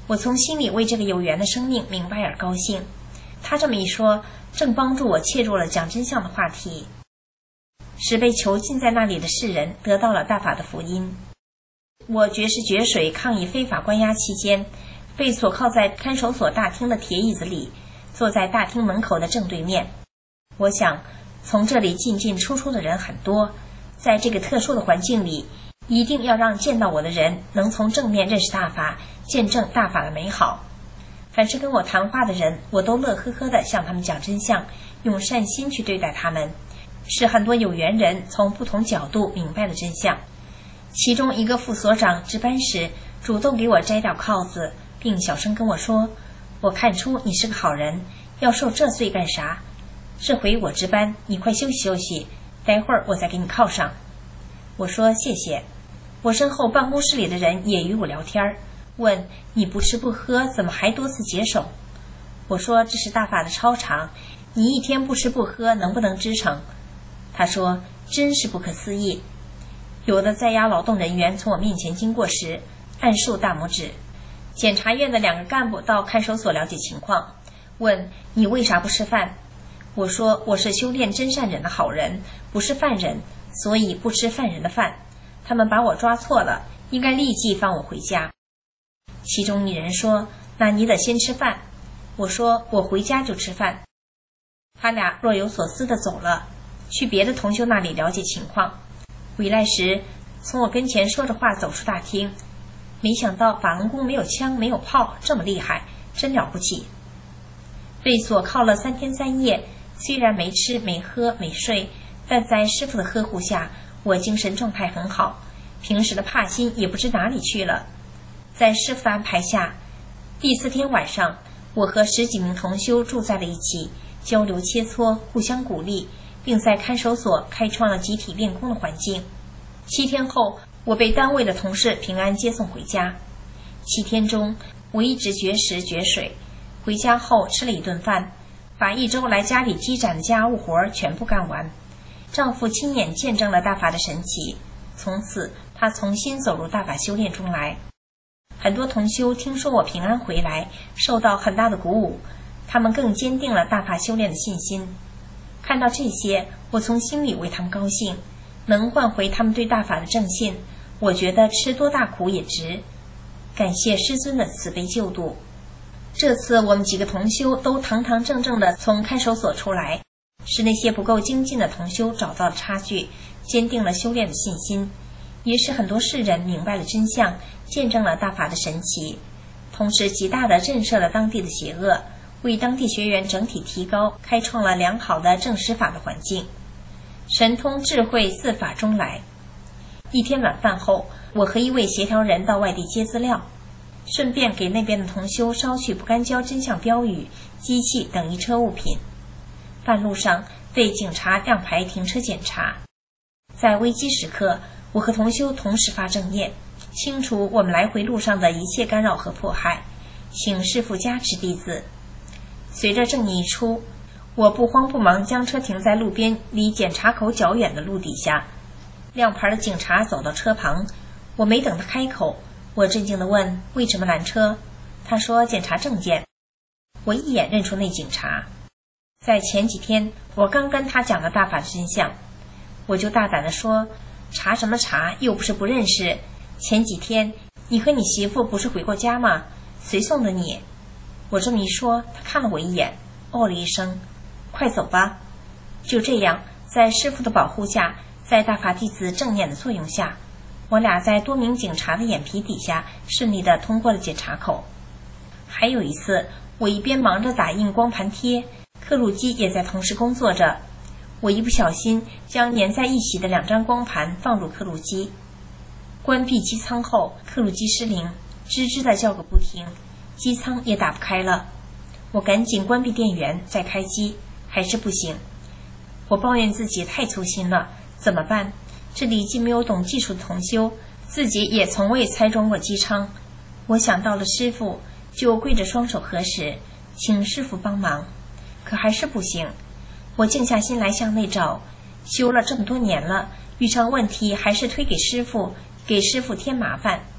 我从心里为这个有缘的生命明白而高兴。他这么一说，正帮助我切入了讲真相的话题，使被囚禁在那里的世人得到了大法的福音。我绝食绝水抗议非法关押期间，被锁靠在看守所大厅的铁椅子里，坐在大厅门口的正对面。我想，从这里进进出出的人很多，在这个特殊的环境里，一定要让见到我的人能从正面认识大法，见证大法的美好。凡是跟我谈话的人，我都乐呵呵地向他们讲真相，用善心去对待他们，使很多有缘人从不同角度明白了真相。其中一个副所长值班时主动给我摘掉铐子，并小声跟我说，我看出你是个好人，要受这罪干啥？这回我值班，你快休息休息，待会儿我再给你铐上。我说谢谢。我身后办公室里的人也与我聊天，问你不吃不喝怎么还多次解手？我说这是大法的超常，你一天不吃不喝能不能支撑？他说真是不可思议。有的在押劳动人员从我面前经过时按竖大拇指。检察院的两个干部到看守所了解情况，问你为啥不吃饭？我说我是修炼真善忍的好人，不是犯人，所以不吃犯人的饭。他们把我抓错了，应该立即放我回家。其中一人说，那你得先吃饭。我说我回家就吃饭。他俩若有所思地走了，去别的同修那里了解情况。回来时从我跟前说着话走出大厅，没想到法轮功没有枪没有炮这么厉害，真了不起。被锁铐了三天三夜，虽然没吃没喝没睡，但在师父的呵护下，我精神状态很好，平时的怕心也不知哪里去了。在师父的安排下，第四天晚上，我和十几名同修住在了一起，交流切磋，互相鼓励，并在看守所开创了集体练功的环境。七天后，我被单位的同事平安接送回家。七天中，我一直绝食绝水，回家后吃了一顿饭，把一周来家里积攒的家务活全部干完。丈夫亲眼见证了大法的神奇，从此他重新走入大法修炼中来。很多同修听说我平安回来，受到很大的鼓舞，他们更坚定了大法修炼的信心。看到这些，我从心里为他们高兴，能换回他们对大法的正信，我觉得吃多大苦也值。感谢师尊的慈悲救度。这次我们几个同修都堂堂正正地从看守所出来，使那些不够精进的同修找到了差距，坚定了修炼的信心，也使很多世人明白了真相，见证了大法的神奇，同时极大地震慑了当地的邪恶，为当地学员整体提高开创了良好的正实法的环境。神通智慧自法中来。一天晚饭后，我和一位协调人到外地接资料，顺便给那边的同修捎去不干胶真相标语、机器等一车物品。半路上被警察亮牌停车检查。在危机时刻，我和同修同时发正念，清除我们来回路上的一切干扰和迫害，请师父加持弟子。随着正念一出，我不慌不忙将车停在路边离检查口较远的路底下。亮牌的警察走到车旁，我没等他开口，我震惊地问为什么拦车。他说检查证件。我一眼认出那警察。在前几天我刚跟他讲了大法的真相，我就大胆地说，查什么查，又不是不认识。前几天你和你媳妇不是回过家吗？谁送的你？我这么一说，他看了我一眼，哦了一声，快走吧。就这样，在师父的保护下，在大法弟子正念的作用下，我俩在多名警察的眼皮底下顺利地通过了检查口。还有一次，我一边忙着打印光盘贴，刻录机也在同时工作着，我一不小心将粘在一起的两张光盘放入刻录机。关闭机舱后，刻录机失灵，吱吱地叫个不停，机舱也打不开了。我赶紧关闭电源再开机，还是不行。我抱怨自己太粗心了，怎么办？这里既没有懂技术的同修，自己也从未拆装过机舱。我想到了师父，就跪着双手合十，请师父帮忙。可还是不行。我静下心来向内找，修了这么多年了，遇上问题还是推给师父，给师父添麻烦。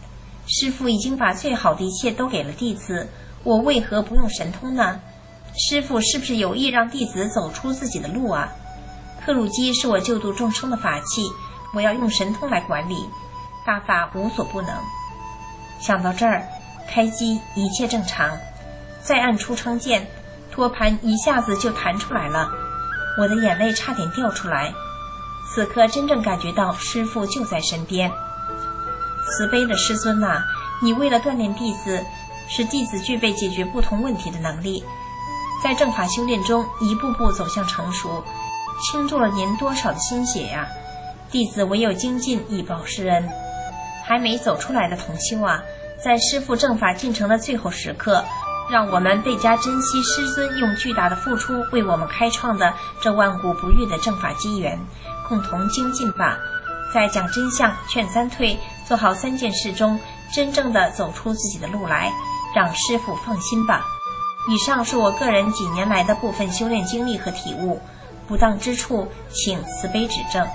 师父已经把最好的一切都给了弟子，我为何不用神通呢？师父是不是有意让弟子走出自己的路啊？克鲁基是我救度众生的法器，我要用神通来管理，大法无所不能。想到这儿，开机一切正常，再按出撑键，托盘一下子就弹出来了，我的眼泪差点掉出来。此刻真正感觉到师父就在身边。慈悲的师尊啊，你为了锻炼弟子，使弟子具备解决不同问题的能力，在正法修炼中一步步走向成熟，倾注了您多少的心血呀、啊！弟子唯有精进以报师恩。还没走出来的同修啊，在师父正法进程的最后时刻，让我们倍加珍惜师尊用巨大的付出为我们开创的这万古不渝的正法机缘，共同精进吧。在讲真相、劝三退、做好三件事中，真正的走出自己的路来，让师父放心吧。以上是我个人几年来的部分修炼经历和体悟，不当之处请慈悲指正。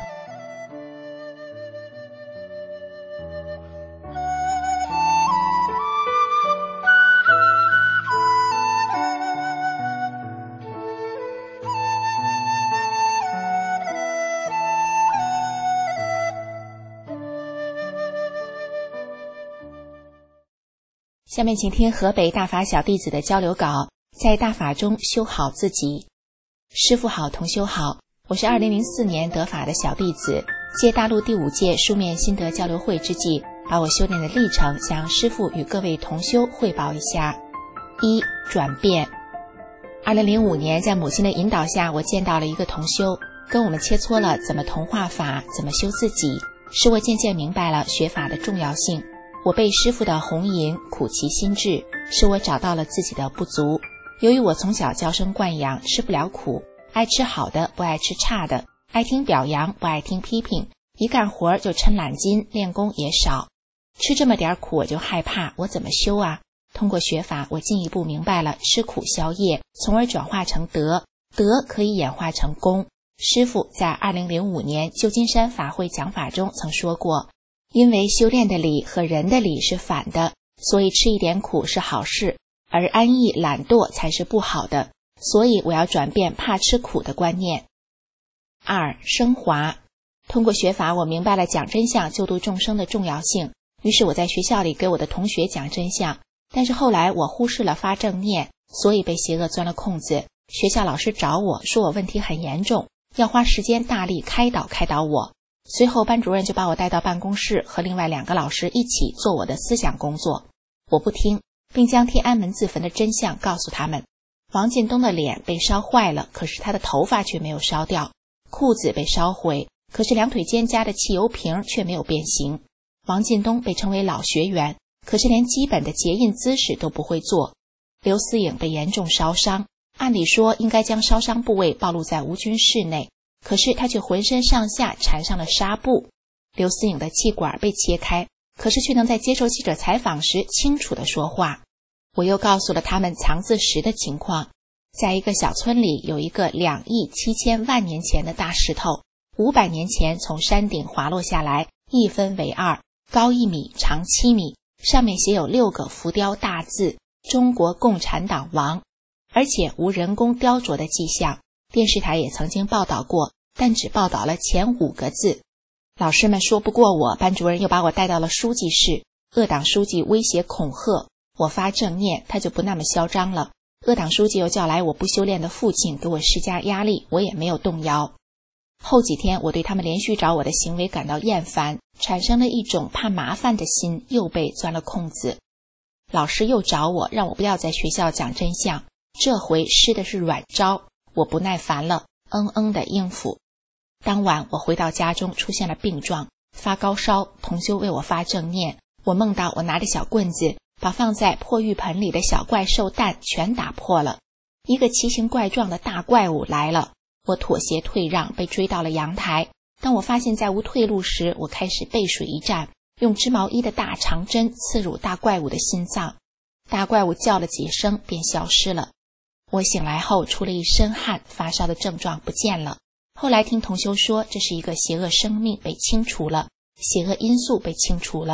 下面请听河北大法小弟子的交流稿，在大法中修好自己。师父好，同修好，我是二零零四年得法的小弟子，借大陆第五届书面心得交流会之际，把我修炼的历程向师父与各位同修汇报一下。一、转变。二零零五年，在母亲的引导下，我见到了一个同修，跟我们切磋了怎么同化法，怎么修自己，使我渐渐明白了学法的重要性。我被师父的弘引苦其心志，使我找到了自己的不足。由于我从小娇生惯养，吃不了苦，爱吃好的，不爱吃差的，爱听表扬，不爱听批评，一干活就抻懒筋，练功也少。吃这么点苦我就害怕，我怎么修啊？通过学法，我进一步明白了吃苦消业，从而转化成德，德可以演化成功。师父在二零零五年旧金山法会讲法中曾说过，因为修炼的理和人的理是反的，所以吃一点苦是好事，而安逸懒惰才是不好的，所以我要转变怕吃苦的观念。二、升华。通过学法，我明白了讲真相救度众生的重要性，于是我在学校里给我的同学讲真相，但是后来我忽视了发正念，所以被邪恶钻了空子。学校老师找我说我问题很严重，要花时间大力开导开导我。随后班主任就把我带到办公室，和另外两个老师一起做我的思想工作。我不听，并将天安门自焚的真相告诉他们。王进东的脸被烧坏了，可是他的头发却没有烧掉；裤子被烧毁，可是两腿间夹的汽油瓶却没有变形。王进东被称为老学员，可是连基本的结印姿势都不会做。刘思颖被严重烧伤，按理说应该将烧伤部位暴露在无菌室内，可是他却浑身上下缠上了纱布。刘思颖的气管被切开，可是却能在接受记者采访时清楚地说话。我又告诉了他们藏字石的情况，在一个小村里有一个两亿七千万年前的大石头，五百年前从山顶滑落下来，一分为二，高一米，长七米，上面写有六个浮雕大字：中国共产党亡，而且无人工雕琢的迹象。电视台也曾经报道过，但只报道了前五个字。老师们说不过我，班主任又把我带到了书记室，恶党书记威胁恐吓我发正念，他就不那么嚣张了。恶党书记又叫来我不修炼的父亲，给我施加压力，我也没有动摇。后几天我对他们连续找我的行为感到厌烦，产生了一种怕麻烦的心，又被钻了空子。老师又找我，让我不要在学校讲真相，这回施的是软招。我不耐烦了，嗯嗯的应付。当晚我回到家中，出现了病状，发高烧，同修为我发正念。我梦到我拿着小棍子，把放在破浴盆里的小怪兽蛋全打破了。一个奇形怪状的大怪物来了，我妥协退让，被追到了阳台。当我发现再无退路时，我开始背水一战，用织毛衣的大长针刺入大怪物的心脏。大怪物叫了几声便消失了。我醒来后出了一身汗，发烧的症状不见了。后来听同修说，这是一个邪恶生命被清除了，邪恶因素被清除了。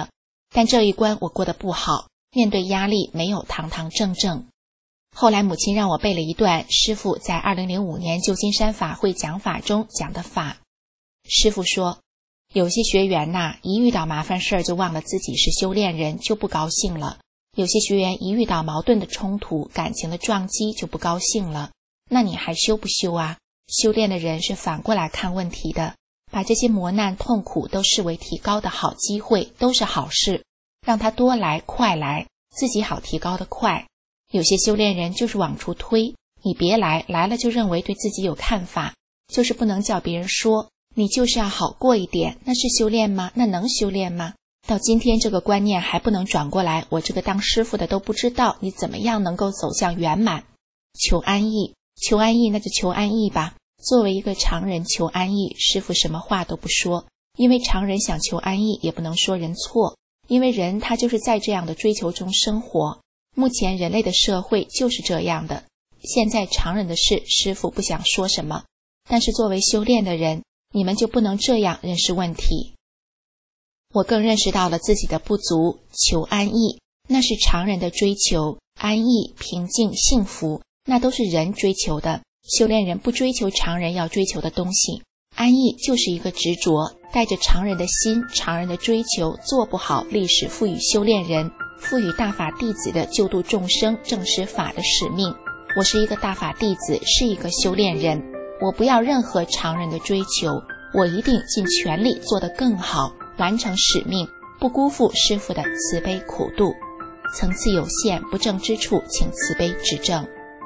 但这一关我过得不好，面对压力没有堂堂正正。后来母亲让我背了一段师父在二零零五年旧金山法会讲法中讲的法。师父说，有些学员呐、啊，一遇到麻烦事儿就忘了自己是修炼人，就不高兴了。有些学员一遇到矛盾的冲突、感情的撞击就不高兴了。那你还修不修啊？修炼的人是反过来看问题的，把这些磨难痛苦都视为提高的好机会，都是好事，让它多来快来，自己好提高的快。有些修炼人就是往出推，你别来，来了就认为对自己有看法，就是不能叫别人说，你就是要好过一点，那是修炼吗？那能修炼吗？到今天这个观念还不能转过来，我这个当师父的都不知道你怎么样能够走向圆满。求安逸，求安逸那就求安逸吧。作为一个常人求安逸，师父什么话都不说，因为常人想求安逸也不能说人错，因为人他就是在这样的追求中生活。目前人类的社会就是这样的，现在常人的事师父不想说什么，但是作为修炼的人，你们就不能这样认识问题。我更认识到了自己的不足，求安逸那是常人的追求，安逸、平静、幸福那都是人追求的，修炼人不追求常人要追求的东西。安逸就是一个执着，带着常人的心、常人的追求，做不好历史赋予修炼人、赋予大法弟子的救度众生、证实法的使命。我是一个大法弟子，是一个修炼人，我不要任何常人的追求，我一定尽全力做得更好，完成使命，不辜负师父的慈悲苦度。层次有限，不正之处，请慈悲指正。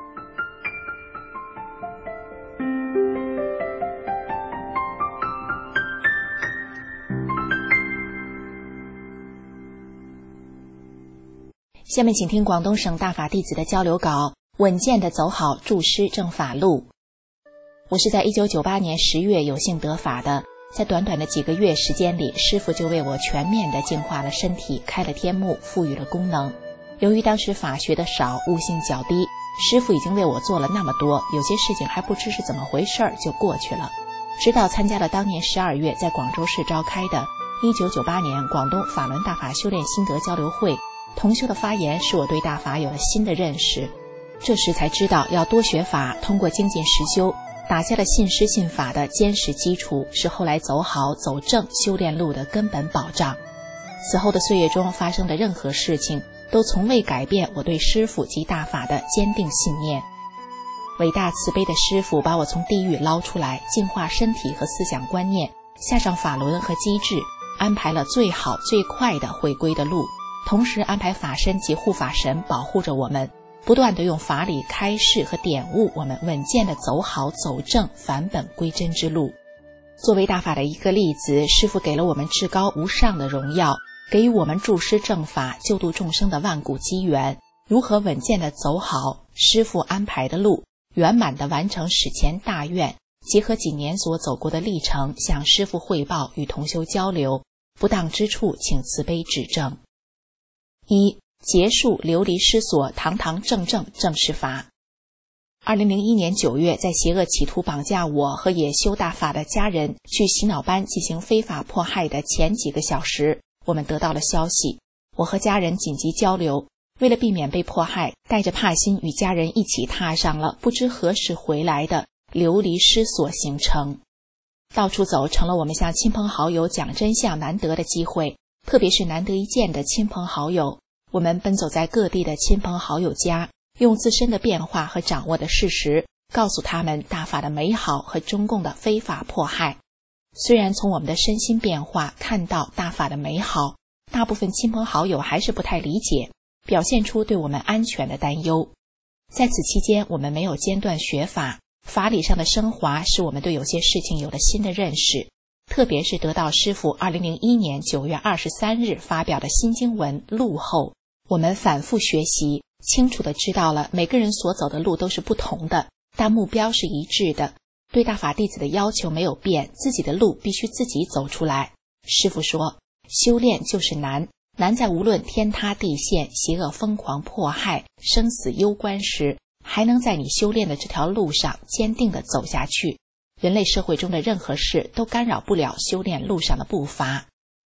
下面请听广东省大法弟子的交流稿，稳健地走好助师正法路。我是在一九九八年十月有幸得法的，在短短的几个月时间里，师父就为我全面地净化了身体，开了天目，赋予了功能。由于当时法学的少，悟性较低，师父已经为我做了那么多，有些事情还不知是怎么回事儿就过去了。直到参加了当年十二月在广州市召开的一九九八年广东法轮大法修炼心得交流会，同修的发言使我对大法有了新的认识，这时才知道要多学法，通过精进实修，打下了信师信法的坚实基础，是后来走好走正修炼路的根本保障。此后的岁月中发生的任何事情，都从未改变我对师父及大法的坚定信念。伟大慈悲的师父把我从地狱捞出来，净化身体和思想观念，下上法轮和机制，安排了最好最快的回归的路，同时安排法身及护法神保护着我们，不断地用法理开示和点悟我们，稳健地走好走正返本归真之路。作为大法的一个例子，师父给了我们至高无上的荣耀，给予我们助师正法救度众生的万古机缘，如何稳健地走好师父安排的路，圆满地完成史前大愿，结合几年所走过的历程，向师父汇报与同修交流，不当之处请慈悲指正。一、结束流离失所，堂堂正正正视法。二零零一年九月，在邪恶企图绑架我和也修大法的家人去洗脑班进行非法迫害的前几个小时，我们得到了消息，我和家人紧急交流，为了避免被迫害，带着怕心与家人一起踏上了不知何时回来的流离失所行程。到处走成了我们向亲朋好友讲真相难得的机会，特别是难得一见的亲朋好友，我们奔走在各地的亲朋好友家，用自身的变化和掌握的事实，告诉他们大法的美好和中共的非法迫害。虽然从我们的身心变化看到大法的美好，大部分亲朋好友还是不太理解，表现出对我们安全的担忧。在此期间，我们没有间断学法，法理上的升华使我们对有些事情有了新的认识，特别是得到师父二零零一年九月二十三日发表的新经文路后，我们反复学习，清楚地知道了每个人所走的路都是不同的，但目标是一致的。对大法弟子的要求没有变，自己的路必须自己走出来。师父说，修炼就是难，难在无论天塌地陷、邪恶疯狂迫害、生死攸关时，还能在你修炼的这条路上坚定地走下去。人类社会中的任何事都干扰不了修炼路上的步伐。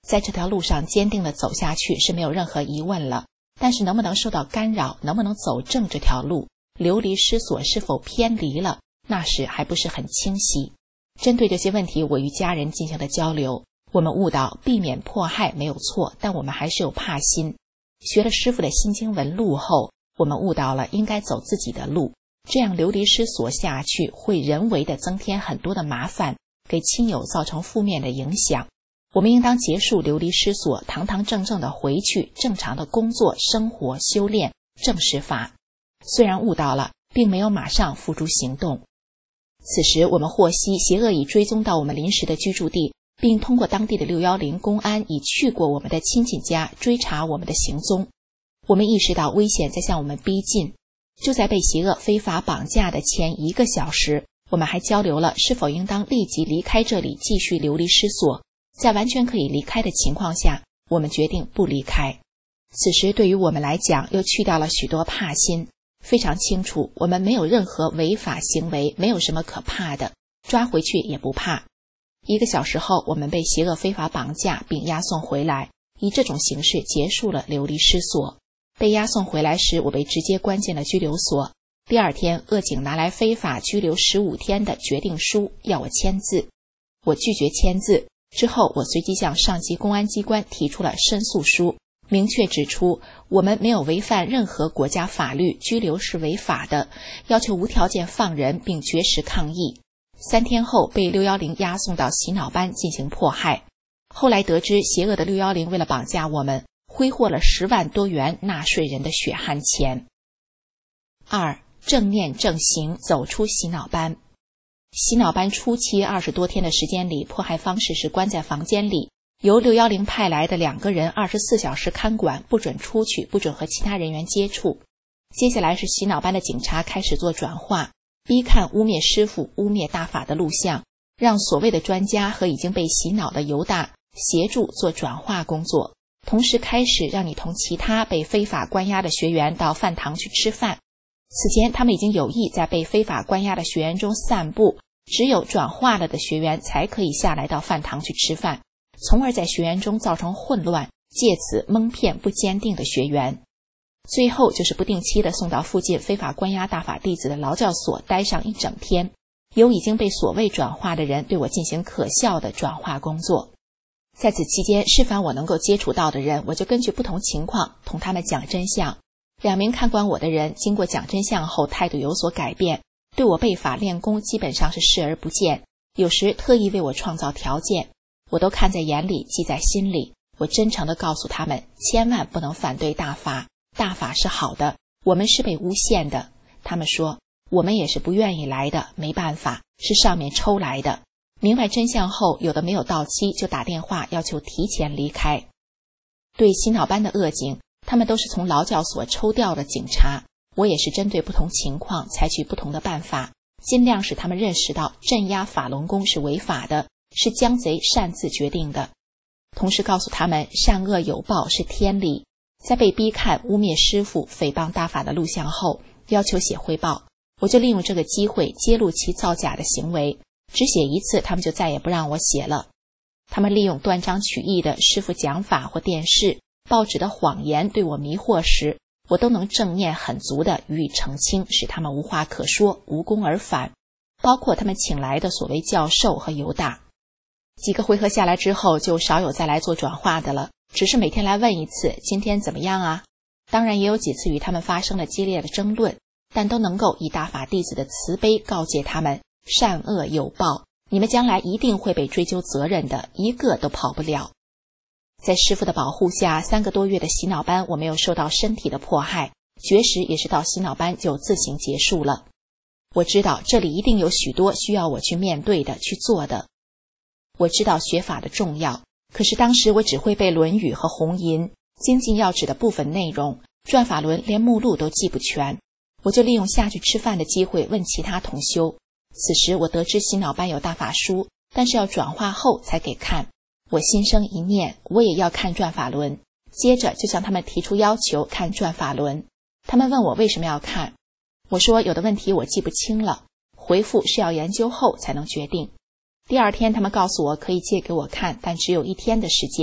在这条路上坚定地走下去是没有任何疑问了，但是能不能受到干扰，能不能走正这条路，流离失所是否偏离了，那时还不是很清晰。针对这些问题，我与家人进行了交流。我们悟到避免迫害没有错，但我们还是有怕心。学了师父的心经文路后，我们悟到了应该走自己的路，这样流离失所下去会人为的增添很多的麻烦，给亲友造成负面的影响。我们应当结束流离失所，堂堂正正的回去正常的工作生活修炼正实法。虽然悟到了，并没有马上付诸行动。此时我们获悉邪恶已追踪到我们临时的居住地，并通过当地的六一零公安已去过我们的亲戚家追查我们的行踪。我们意识到危险在向我们逼近。就在被邪恶非法绑架的前一个小时，我们还交流了是否应当立即离开这里继续流离失所。在完全可以离开的情况下，我们决定不离开。此时对于我们来讲又去掉了许多怕心，非常清楚我们没有任何违法行为，没有什么可怕的，抓回去也不怕。一个小时后，我们被邪恶非法绑架并押送回来，以这种形式结束了流离失所。被押送回来时，我被直接关进了拘留所。第二天，恶警拿来非法拘留十五天的决定书要我签字，我拒绝签字。之后我随即向上级公安机关提出了申诉书，明确指出我们没有违反任何国家法律，拘留是违法的，要求无条件放人并绝食抗议。三天后被六一零押送到洗脑班进行迫害。后来得知邪恶的六一零为了绑架我们，挥霍了十万多元纳税人的血汗钱。二、正念正行，走出洗脑班。洗脑班初期二十多天的时间里，迫害方式是关在房间里，由六一零派来的两个人二十四小时看管，不准出去，不准和其他人员接触。接下来是洗脑班的警察开始做转化，逼看污蔑师父、污蔑大法的录像，让所谓的专家和已经被洗脑的犹大协助做转化工作，同时开始让你同其他被非法关押的学员到饭堂去吃饭。此前他们已经有意在被非法关押的学员中散布，只有转化了的学员才可以下来到饭堂去吃饭，从而在学员中造成混乱，借此蒙骗不坚定的学员。最后就是不定期的送到附近非法关押大法弟子的劳教所待上一整天，由已经被所谓转化的人对我进行可笑的转化工作。在此期间，是凡我能够接触到的人，我就根据不同情况同他们讲真相。两名看管我的人经过讲真相后态度有所改变，对我背法练功基本上是视而不见，有时特意为我创造条件，我都看在眼里，记在心里。我真诚地告诉他们，千万不能反对大法，大法是好的，我们是被诬陷的。他们说，我们也是不愿意来的，没办法，是上面抽来的。明白真相后，有的没有到期就打电话要求提前离开。对洗脑班的恶警，他们都是从劳教所抽调的警察，我也是针对不同情况采取不同的办法，尽量使他们认识到镇压法轮功是违法的，是江贼擅自决定的。同时告诉他们，善恶有报是天理。在被逼看污蔑师父、诽谤大法的录像后，要求写汇报，我就利用这个机会揭露其造假的行为，只写一次他们就再也不让我写了。他们利用断章取义的师父讲法或电视、报纸的谎言对我迷惑时，我都能正念很足地予以澄清，使他们无话可说，无功而返，包括他们请来的所谓教授和犹大。几个回合下来之后，就少有再来做转化的了，只是每天来问一次今天怎么样啊。当然也有几次与他们发生了激烈的争论，但都能够以大法弟子的慈悲告诫他们，善恶有报，你们将来一定会被追究责任的，一个都跑不了。在师父的保护下，三个多月的洗脑班我没有受到身体的迫害，绝食也是到洗脑班就自行结束了。我知道这里一定有许多需要我去面对的，去做的。我知道学法的重要，可是当时我只会背《论语》和红银精进要旨的部分内容，转法轮连目录都记不全。我就利用下去吃饭的机会问其他同修。此时我得知洗脑班有大法书，但是要转化后才给看。我心生一念，我也要看转法轮。接着就向他们提出要求看转法轮。他们问我为什么要看，我说有的问题我记不清了，回复是要研究后才能决定。第二天他们告诉我可以借给我看，但只有一天的时间，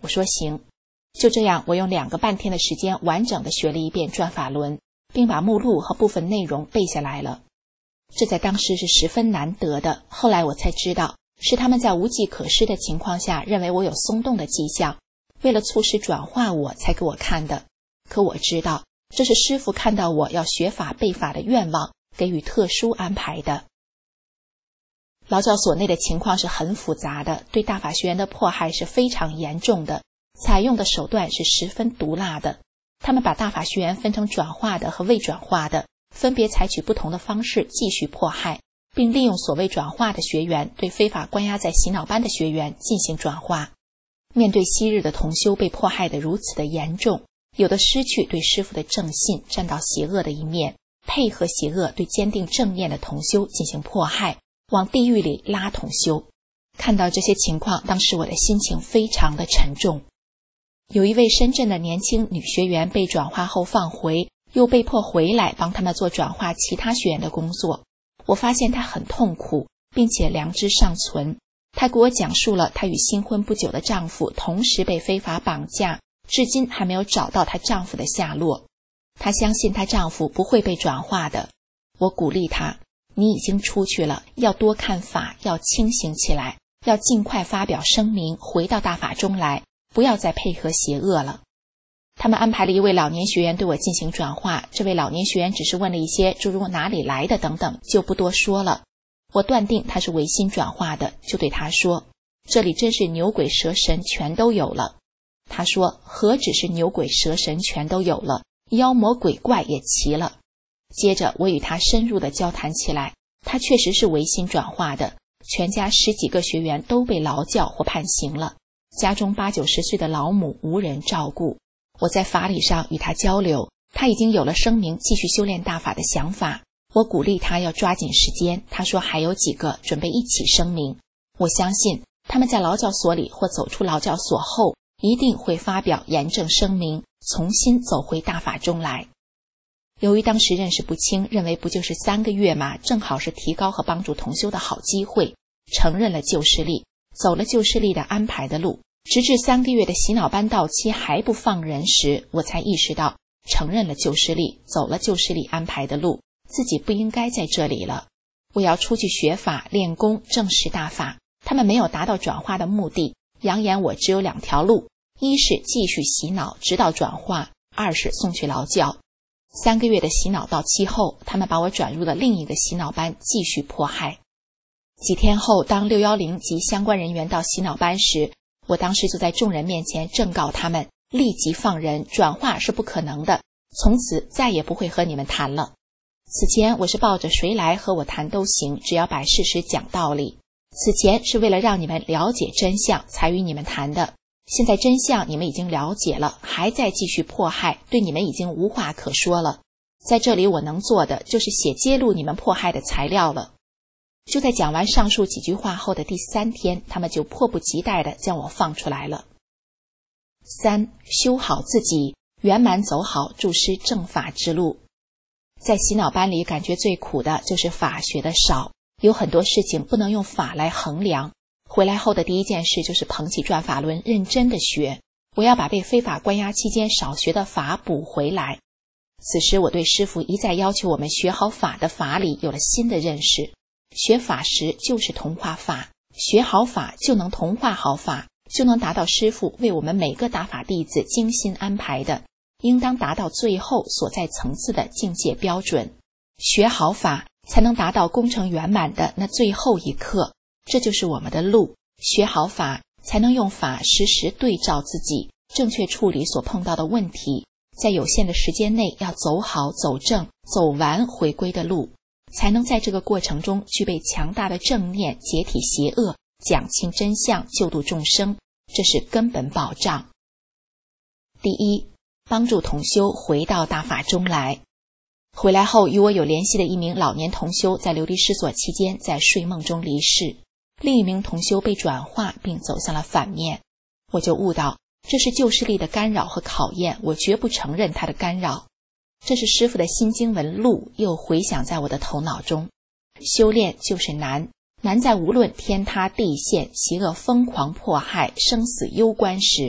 我说行。就这样，我用两个半天的时间完整的学了一遍转法轮，并把目录和部分内容背下来了。这在当时是十分难得的，后来我才知道，是他们在无计可施的情况下认为我有松动的迹象，为了促使转化我才给我看的。可我知道，这是师父看到我要学法背法的愿望，给予特殊安排的。劳教所内的情况是很复杂的，对大法学员的迫害是非常严重的，采用的手段是十分毒辣的。他们把大法学员分成转化的和未转化的，分别采取不同的方式继续迫害，并利用所谓转化的学员对非法关押在洗脑班的学员进行转化。面对昔日的同修被迫害得如此的严重，有的失去对师父的正信，站到邪恶的一面，配合邪恶对坚定正念的同修进行迫害，往地狱里拉同修。看到这些情况，当时我的心情非常的沉重。有一位深圳的年轻女学员被转化后放回，又被迫回来帮他们做转化其他学员的工作。我发现她很痛苦，并且良知尚存。她给我讲述了她与新婚不久的丈夫同时被非法绑架，至今还没有找到她丈夫的下落。她相信她丈夫不会被转化的。我鼓励她，你已经出去了，要多看法，要清醒起来，要尽快发表声明，回到大法中来，不要再配合邪恶了。他们安排了一位老年学员对我进行转化，这位老年学员只是问了一些诸如哪里来的等等，就不多说了。我断定他是唯心转化的，就对他说，这里真是牛鬼蛇神全都有了。他说，何止是牛鬼蛇神全都有了，妖魔鬼怪也齐了。接着我与他深入的交谈起来，他确实是唯心转化的，全家十几个学员都被劳教或判刑了，家中八九十岁的老母无人照顾。我在法理上与他交流，他已经有了声明继续修炼大法的想法。我鼓励他要抓紧时间，他说还有几个准备一起声明。我相信他们在劳教所里或走出劳教所后，一定会发表严正声明，重新走回大法中来。由于当时认识不清，认为不就是三个月嘛，正好是提高和帮助同修的好机会，承认了旧势力，走了旧势力的安排的路，直至三个月的洗脑班到期还不放人时，我才意识到承认了旧势力，走了旧势力安排的路，自己不应该在这里了。我要出去学法练功，证实大法。他们没有达到转化的目的，扬言我只有两条路，一是继续洗脑直到转化，二是送去劳教。三个月的洗脑到期后，他们把我转入了另一个洗脑班继续迫害。几天后，当六一零及相关人员到洗脑班时，我当时就在众人面前正告他们，立即放人，转化是不可能的，从此再也不会和你们谈了。此前我是抱着谁来和我谈都行，只要摆事实讲道理。此前是为了让你们了解真相才与你们谈的，现在真相你们已经了解了，还在继续迫害，对你们已经无话可说了。在这里我能做的就是写揭露你们迫害的材料了。就在讲完上述几句话后的第三天，他们就迫不及待地将我放出来了。三、修好自己，圆满走好注师正法之路。在洗脑班里，感觉最苦的就是法学的少，有很多事情不能用法来衡量。回来后的第一件事就是捧起转法轮，认真的学。我要把被非法关押期间少学的法补回来。此时我对师父一再要求我们学好法的法理有了新的认识。学法时就是同化法，学好法就能同化好法，就能达到师父为我们每个大法弟子精心安排的，应当达到最后所在层次的境界标准。学好法才能达到功成圆满的那最后一刻，这就是我们的路。学好法才能用法时时对照自己，正确处理所碰到的问题，在有限的时间内要走好走正走完回归的路，才能在这个过程中具备强大的正念，解体邪恶，讲清真相，救度众生，这是根本保障。第一，帮助同修回到大法中来。回来后与我有联系的一名老年同修在流离失所期间在睡梦中离世，另一名同修被转化并走向了反面。我就悟到这是旧势力的干扰和考验，我绝不承认他的干扰。这是师父的新经文录又回响在我的头脑中。修炼就是难，难在无论天塌地陷，邪恶疯狂迫害，生死攸关时，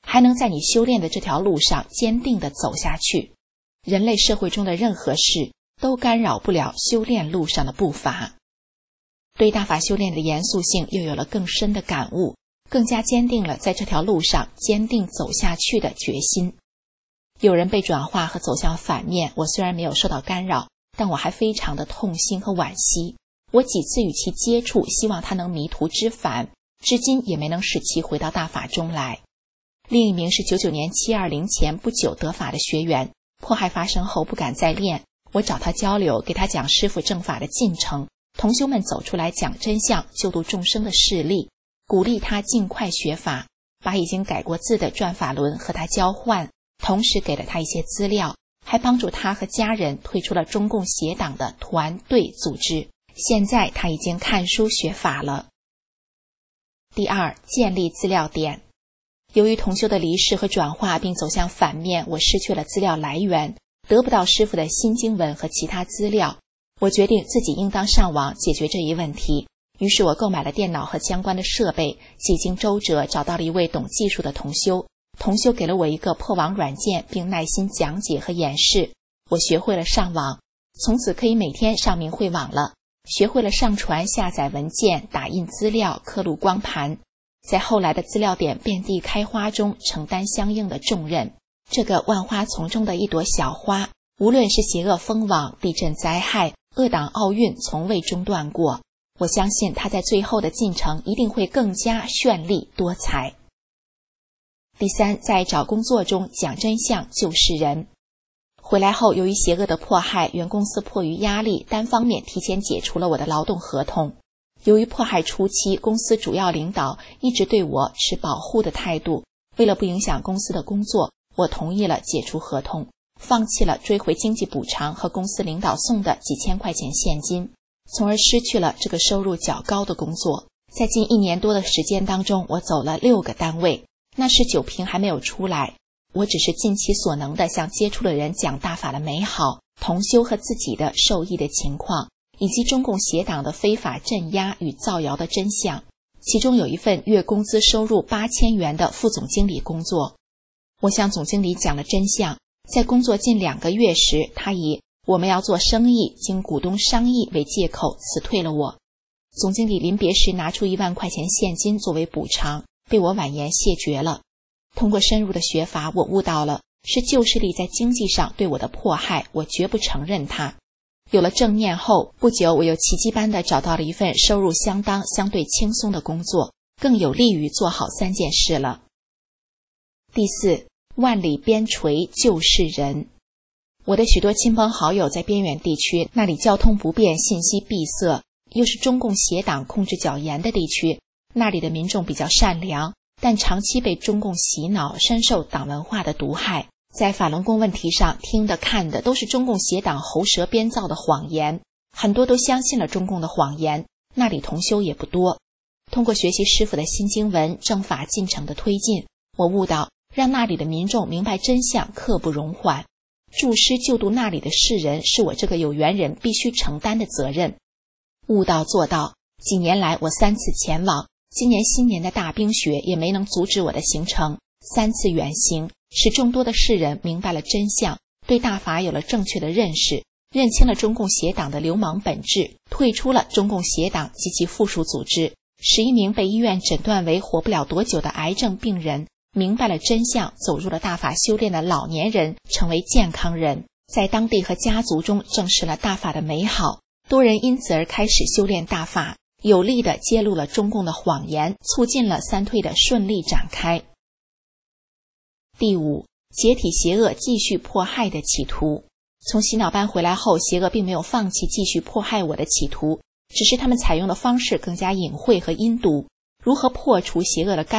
还能在你修炼的这条路上坚定地走下去。人类社会中的任何事都干扰不了修炼路上的步伐。对大法修炼的严肃性又有了更深的感悟，更加坚定了在这条路上坚定走下去的决心。有人被转化和走向反面，我虽然没有受到干扰，但我还非常的痛心和惋惜。我几次与其接触，希望他能迷途知返，至今也没能使其回到大法中来。另一名是九九年七二零前不久得法的学员，迫害发生后不敢再练，我找他交流，给他讲师父正法的进程，同修们走出来讲真相，救度众生的事例，鼓励他尽快学法，把已经改过字的转法轮和他交换，同时给了他一些资料，还帮助他和家人退出了中共邪党的团队组织。现在他已经看书学法了。第二，建立资料点。由于同修的离世和转化并走向反面，我失去了资料来源，得不到师父的新经文和其他资料。我决定自己应当上网解决这一问题，于是我购买了电脑和相关的设备，几经周折找到了一位懂技术的同修。同修给了我一个破网软件，并耐心讲解和演示。我学会了上网，从此可以每天上明慧网了。学会了上传下载文件、打印资料、刻录光盘，在后来的资料点遍地开花中承担相应的重任。这个万花丛中的一朵小花，无论是邪恶风网、地震灾害、恶党奥运，从未中断过。我相信它在最后的进程一定会更加绚丽多彩。第三，在找工作中讲真相救世人。回来后，由于邪恶的迫害，原公司迫于压力，单方面提前解除了我的劳动合同。由于迫害初期，公司主要领导一直对我持保护的态度，为了不影响公司的工作，我同意了解除合同，放弃了追回经济补偿和公司领导送的几千块钱现金，从而失去了这个收入较高的工作。在近一年多的时间当中，我走了六个单位，那时酒瓶还没有出来，我只是尽其所能地向接触的人讲大法的美好，同修和自己的受益的情况，以及中共邪党的非法镇压与造谣的真相。其中有一份月工资收入八千元的副总经理工作，我向总经理讲了真相。在工作近两个月时，他以我们要做生意，经股东商议为借口辞退了我。总经理临别时拿出一万块钱现金作为补偿，被我婉言谢绝了。通过深入的学法，我悟到了是旧势力在经济上对我的迫害，我绝不承认它。有了正念后，不久我又奇迹般地找到了一份收入相当相对轻松的工作，更有利于做好三件事了。第四，万里边陲救世人。我的许多亲朋好友在边远地区，那里交通不便，信息闭塞，又是中共邪党控制较严的地区，那里的民众比较善良，但长期被中共洗脑，深受党文化的毒害。在法轮功问题上，听的看的都是中共邪党喉舌编造的谎言，很多都相信了中共的谎言，那里同修也不多。通过学习师父的新经文，正法进程的推进，我悟到让那里的民众明白真相刻不容缓，助师救度那里的世人是我这个有缘人必须承担的责任。悟到做到，几年来我三次前往，今年新年的大冰雪也没能阻止我的行程，三次远行使众多的世人明白了真相，对大法有了正确的认识，认清了中共邪党的流氓本质，退出了中共邪党及其附属组织，使一名被医院诊断为活不了多久的癌症病人明白了真相，走入了大法修炼的老年人成为健康人，在当地和家族中证实了大法的美好，多人因此而开始修炼大法，有力地揭露了中共的谎言，促进了三退的顺利展开。第五，解体邪恶继续迫害的企图。从洗脑班回来后，邪恶并没有放弃继续迫害我的企图，只是他们采用的方式更加隐晦和阴毒。如何破除邪恶的干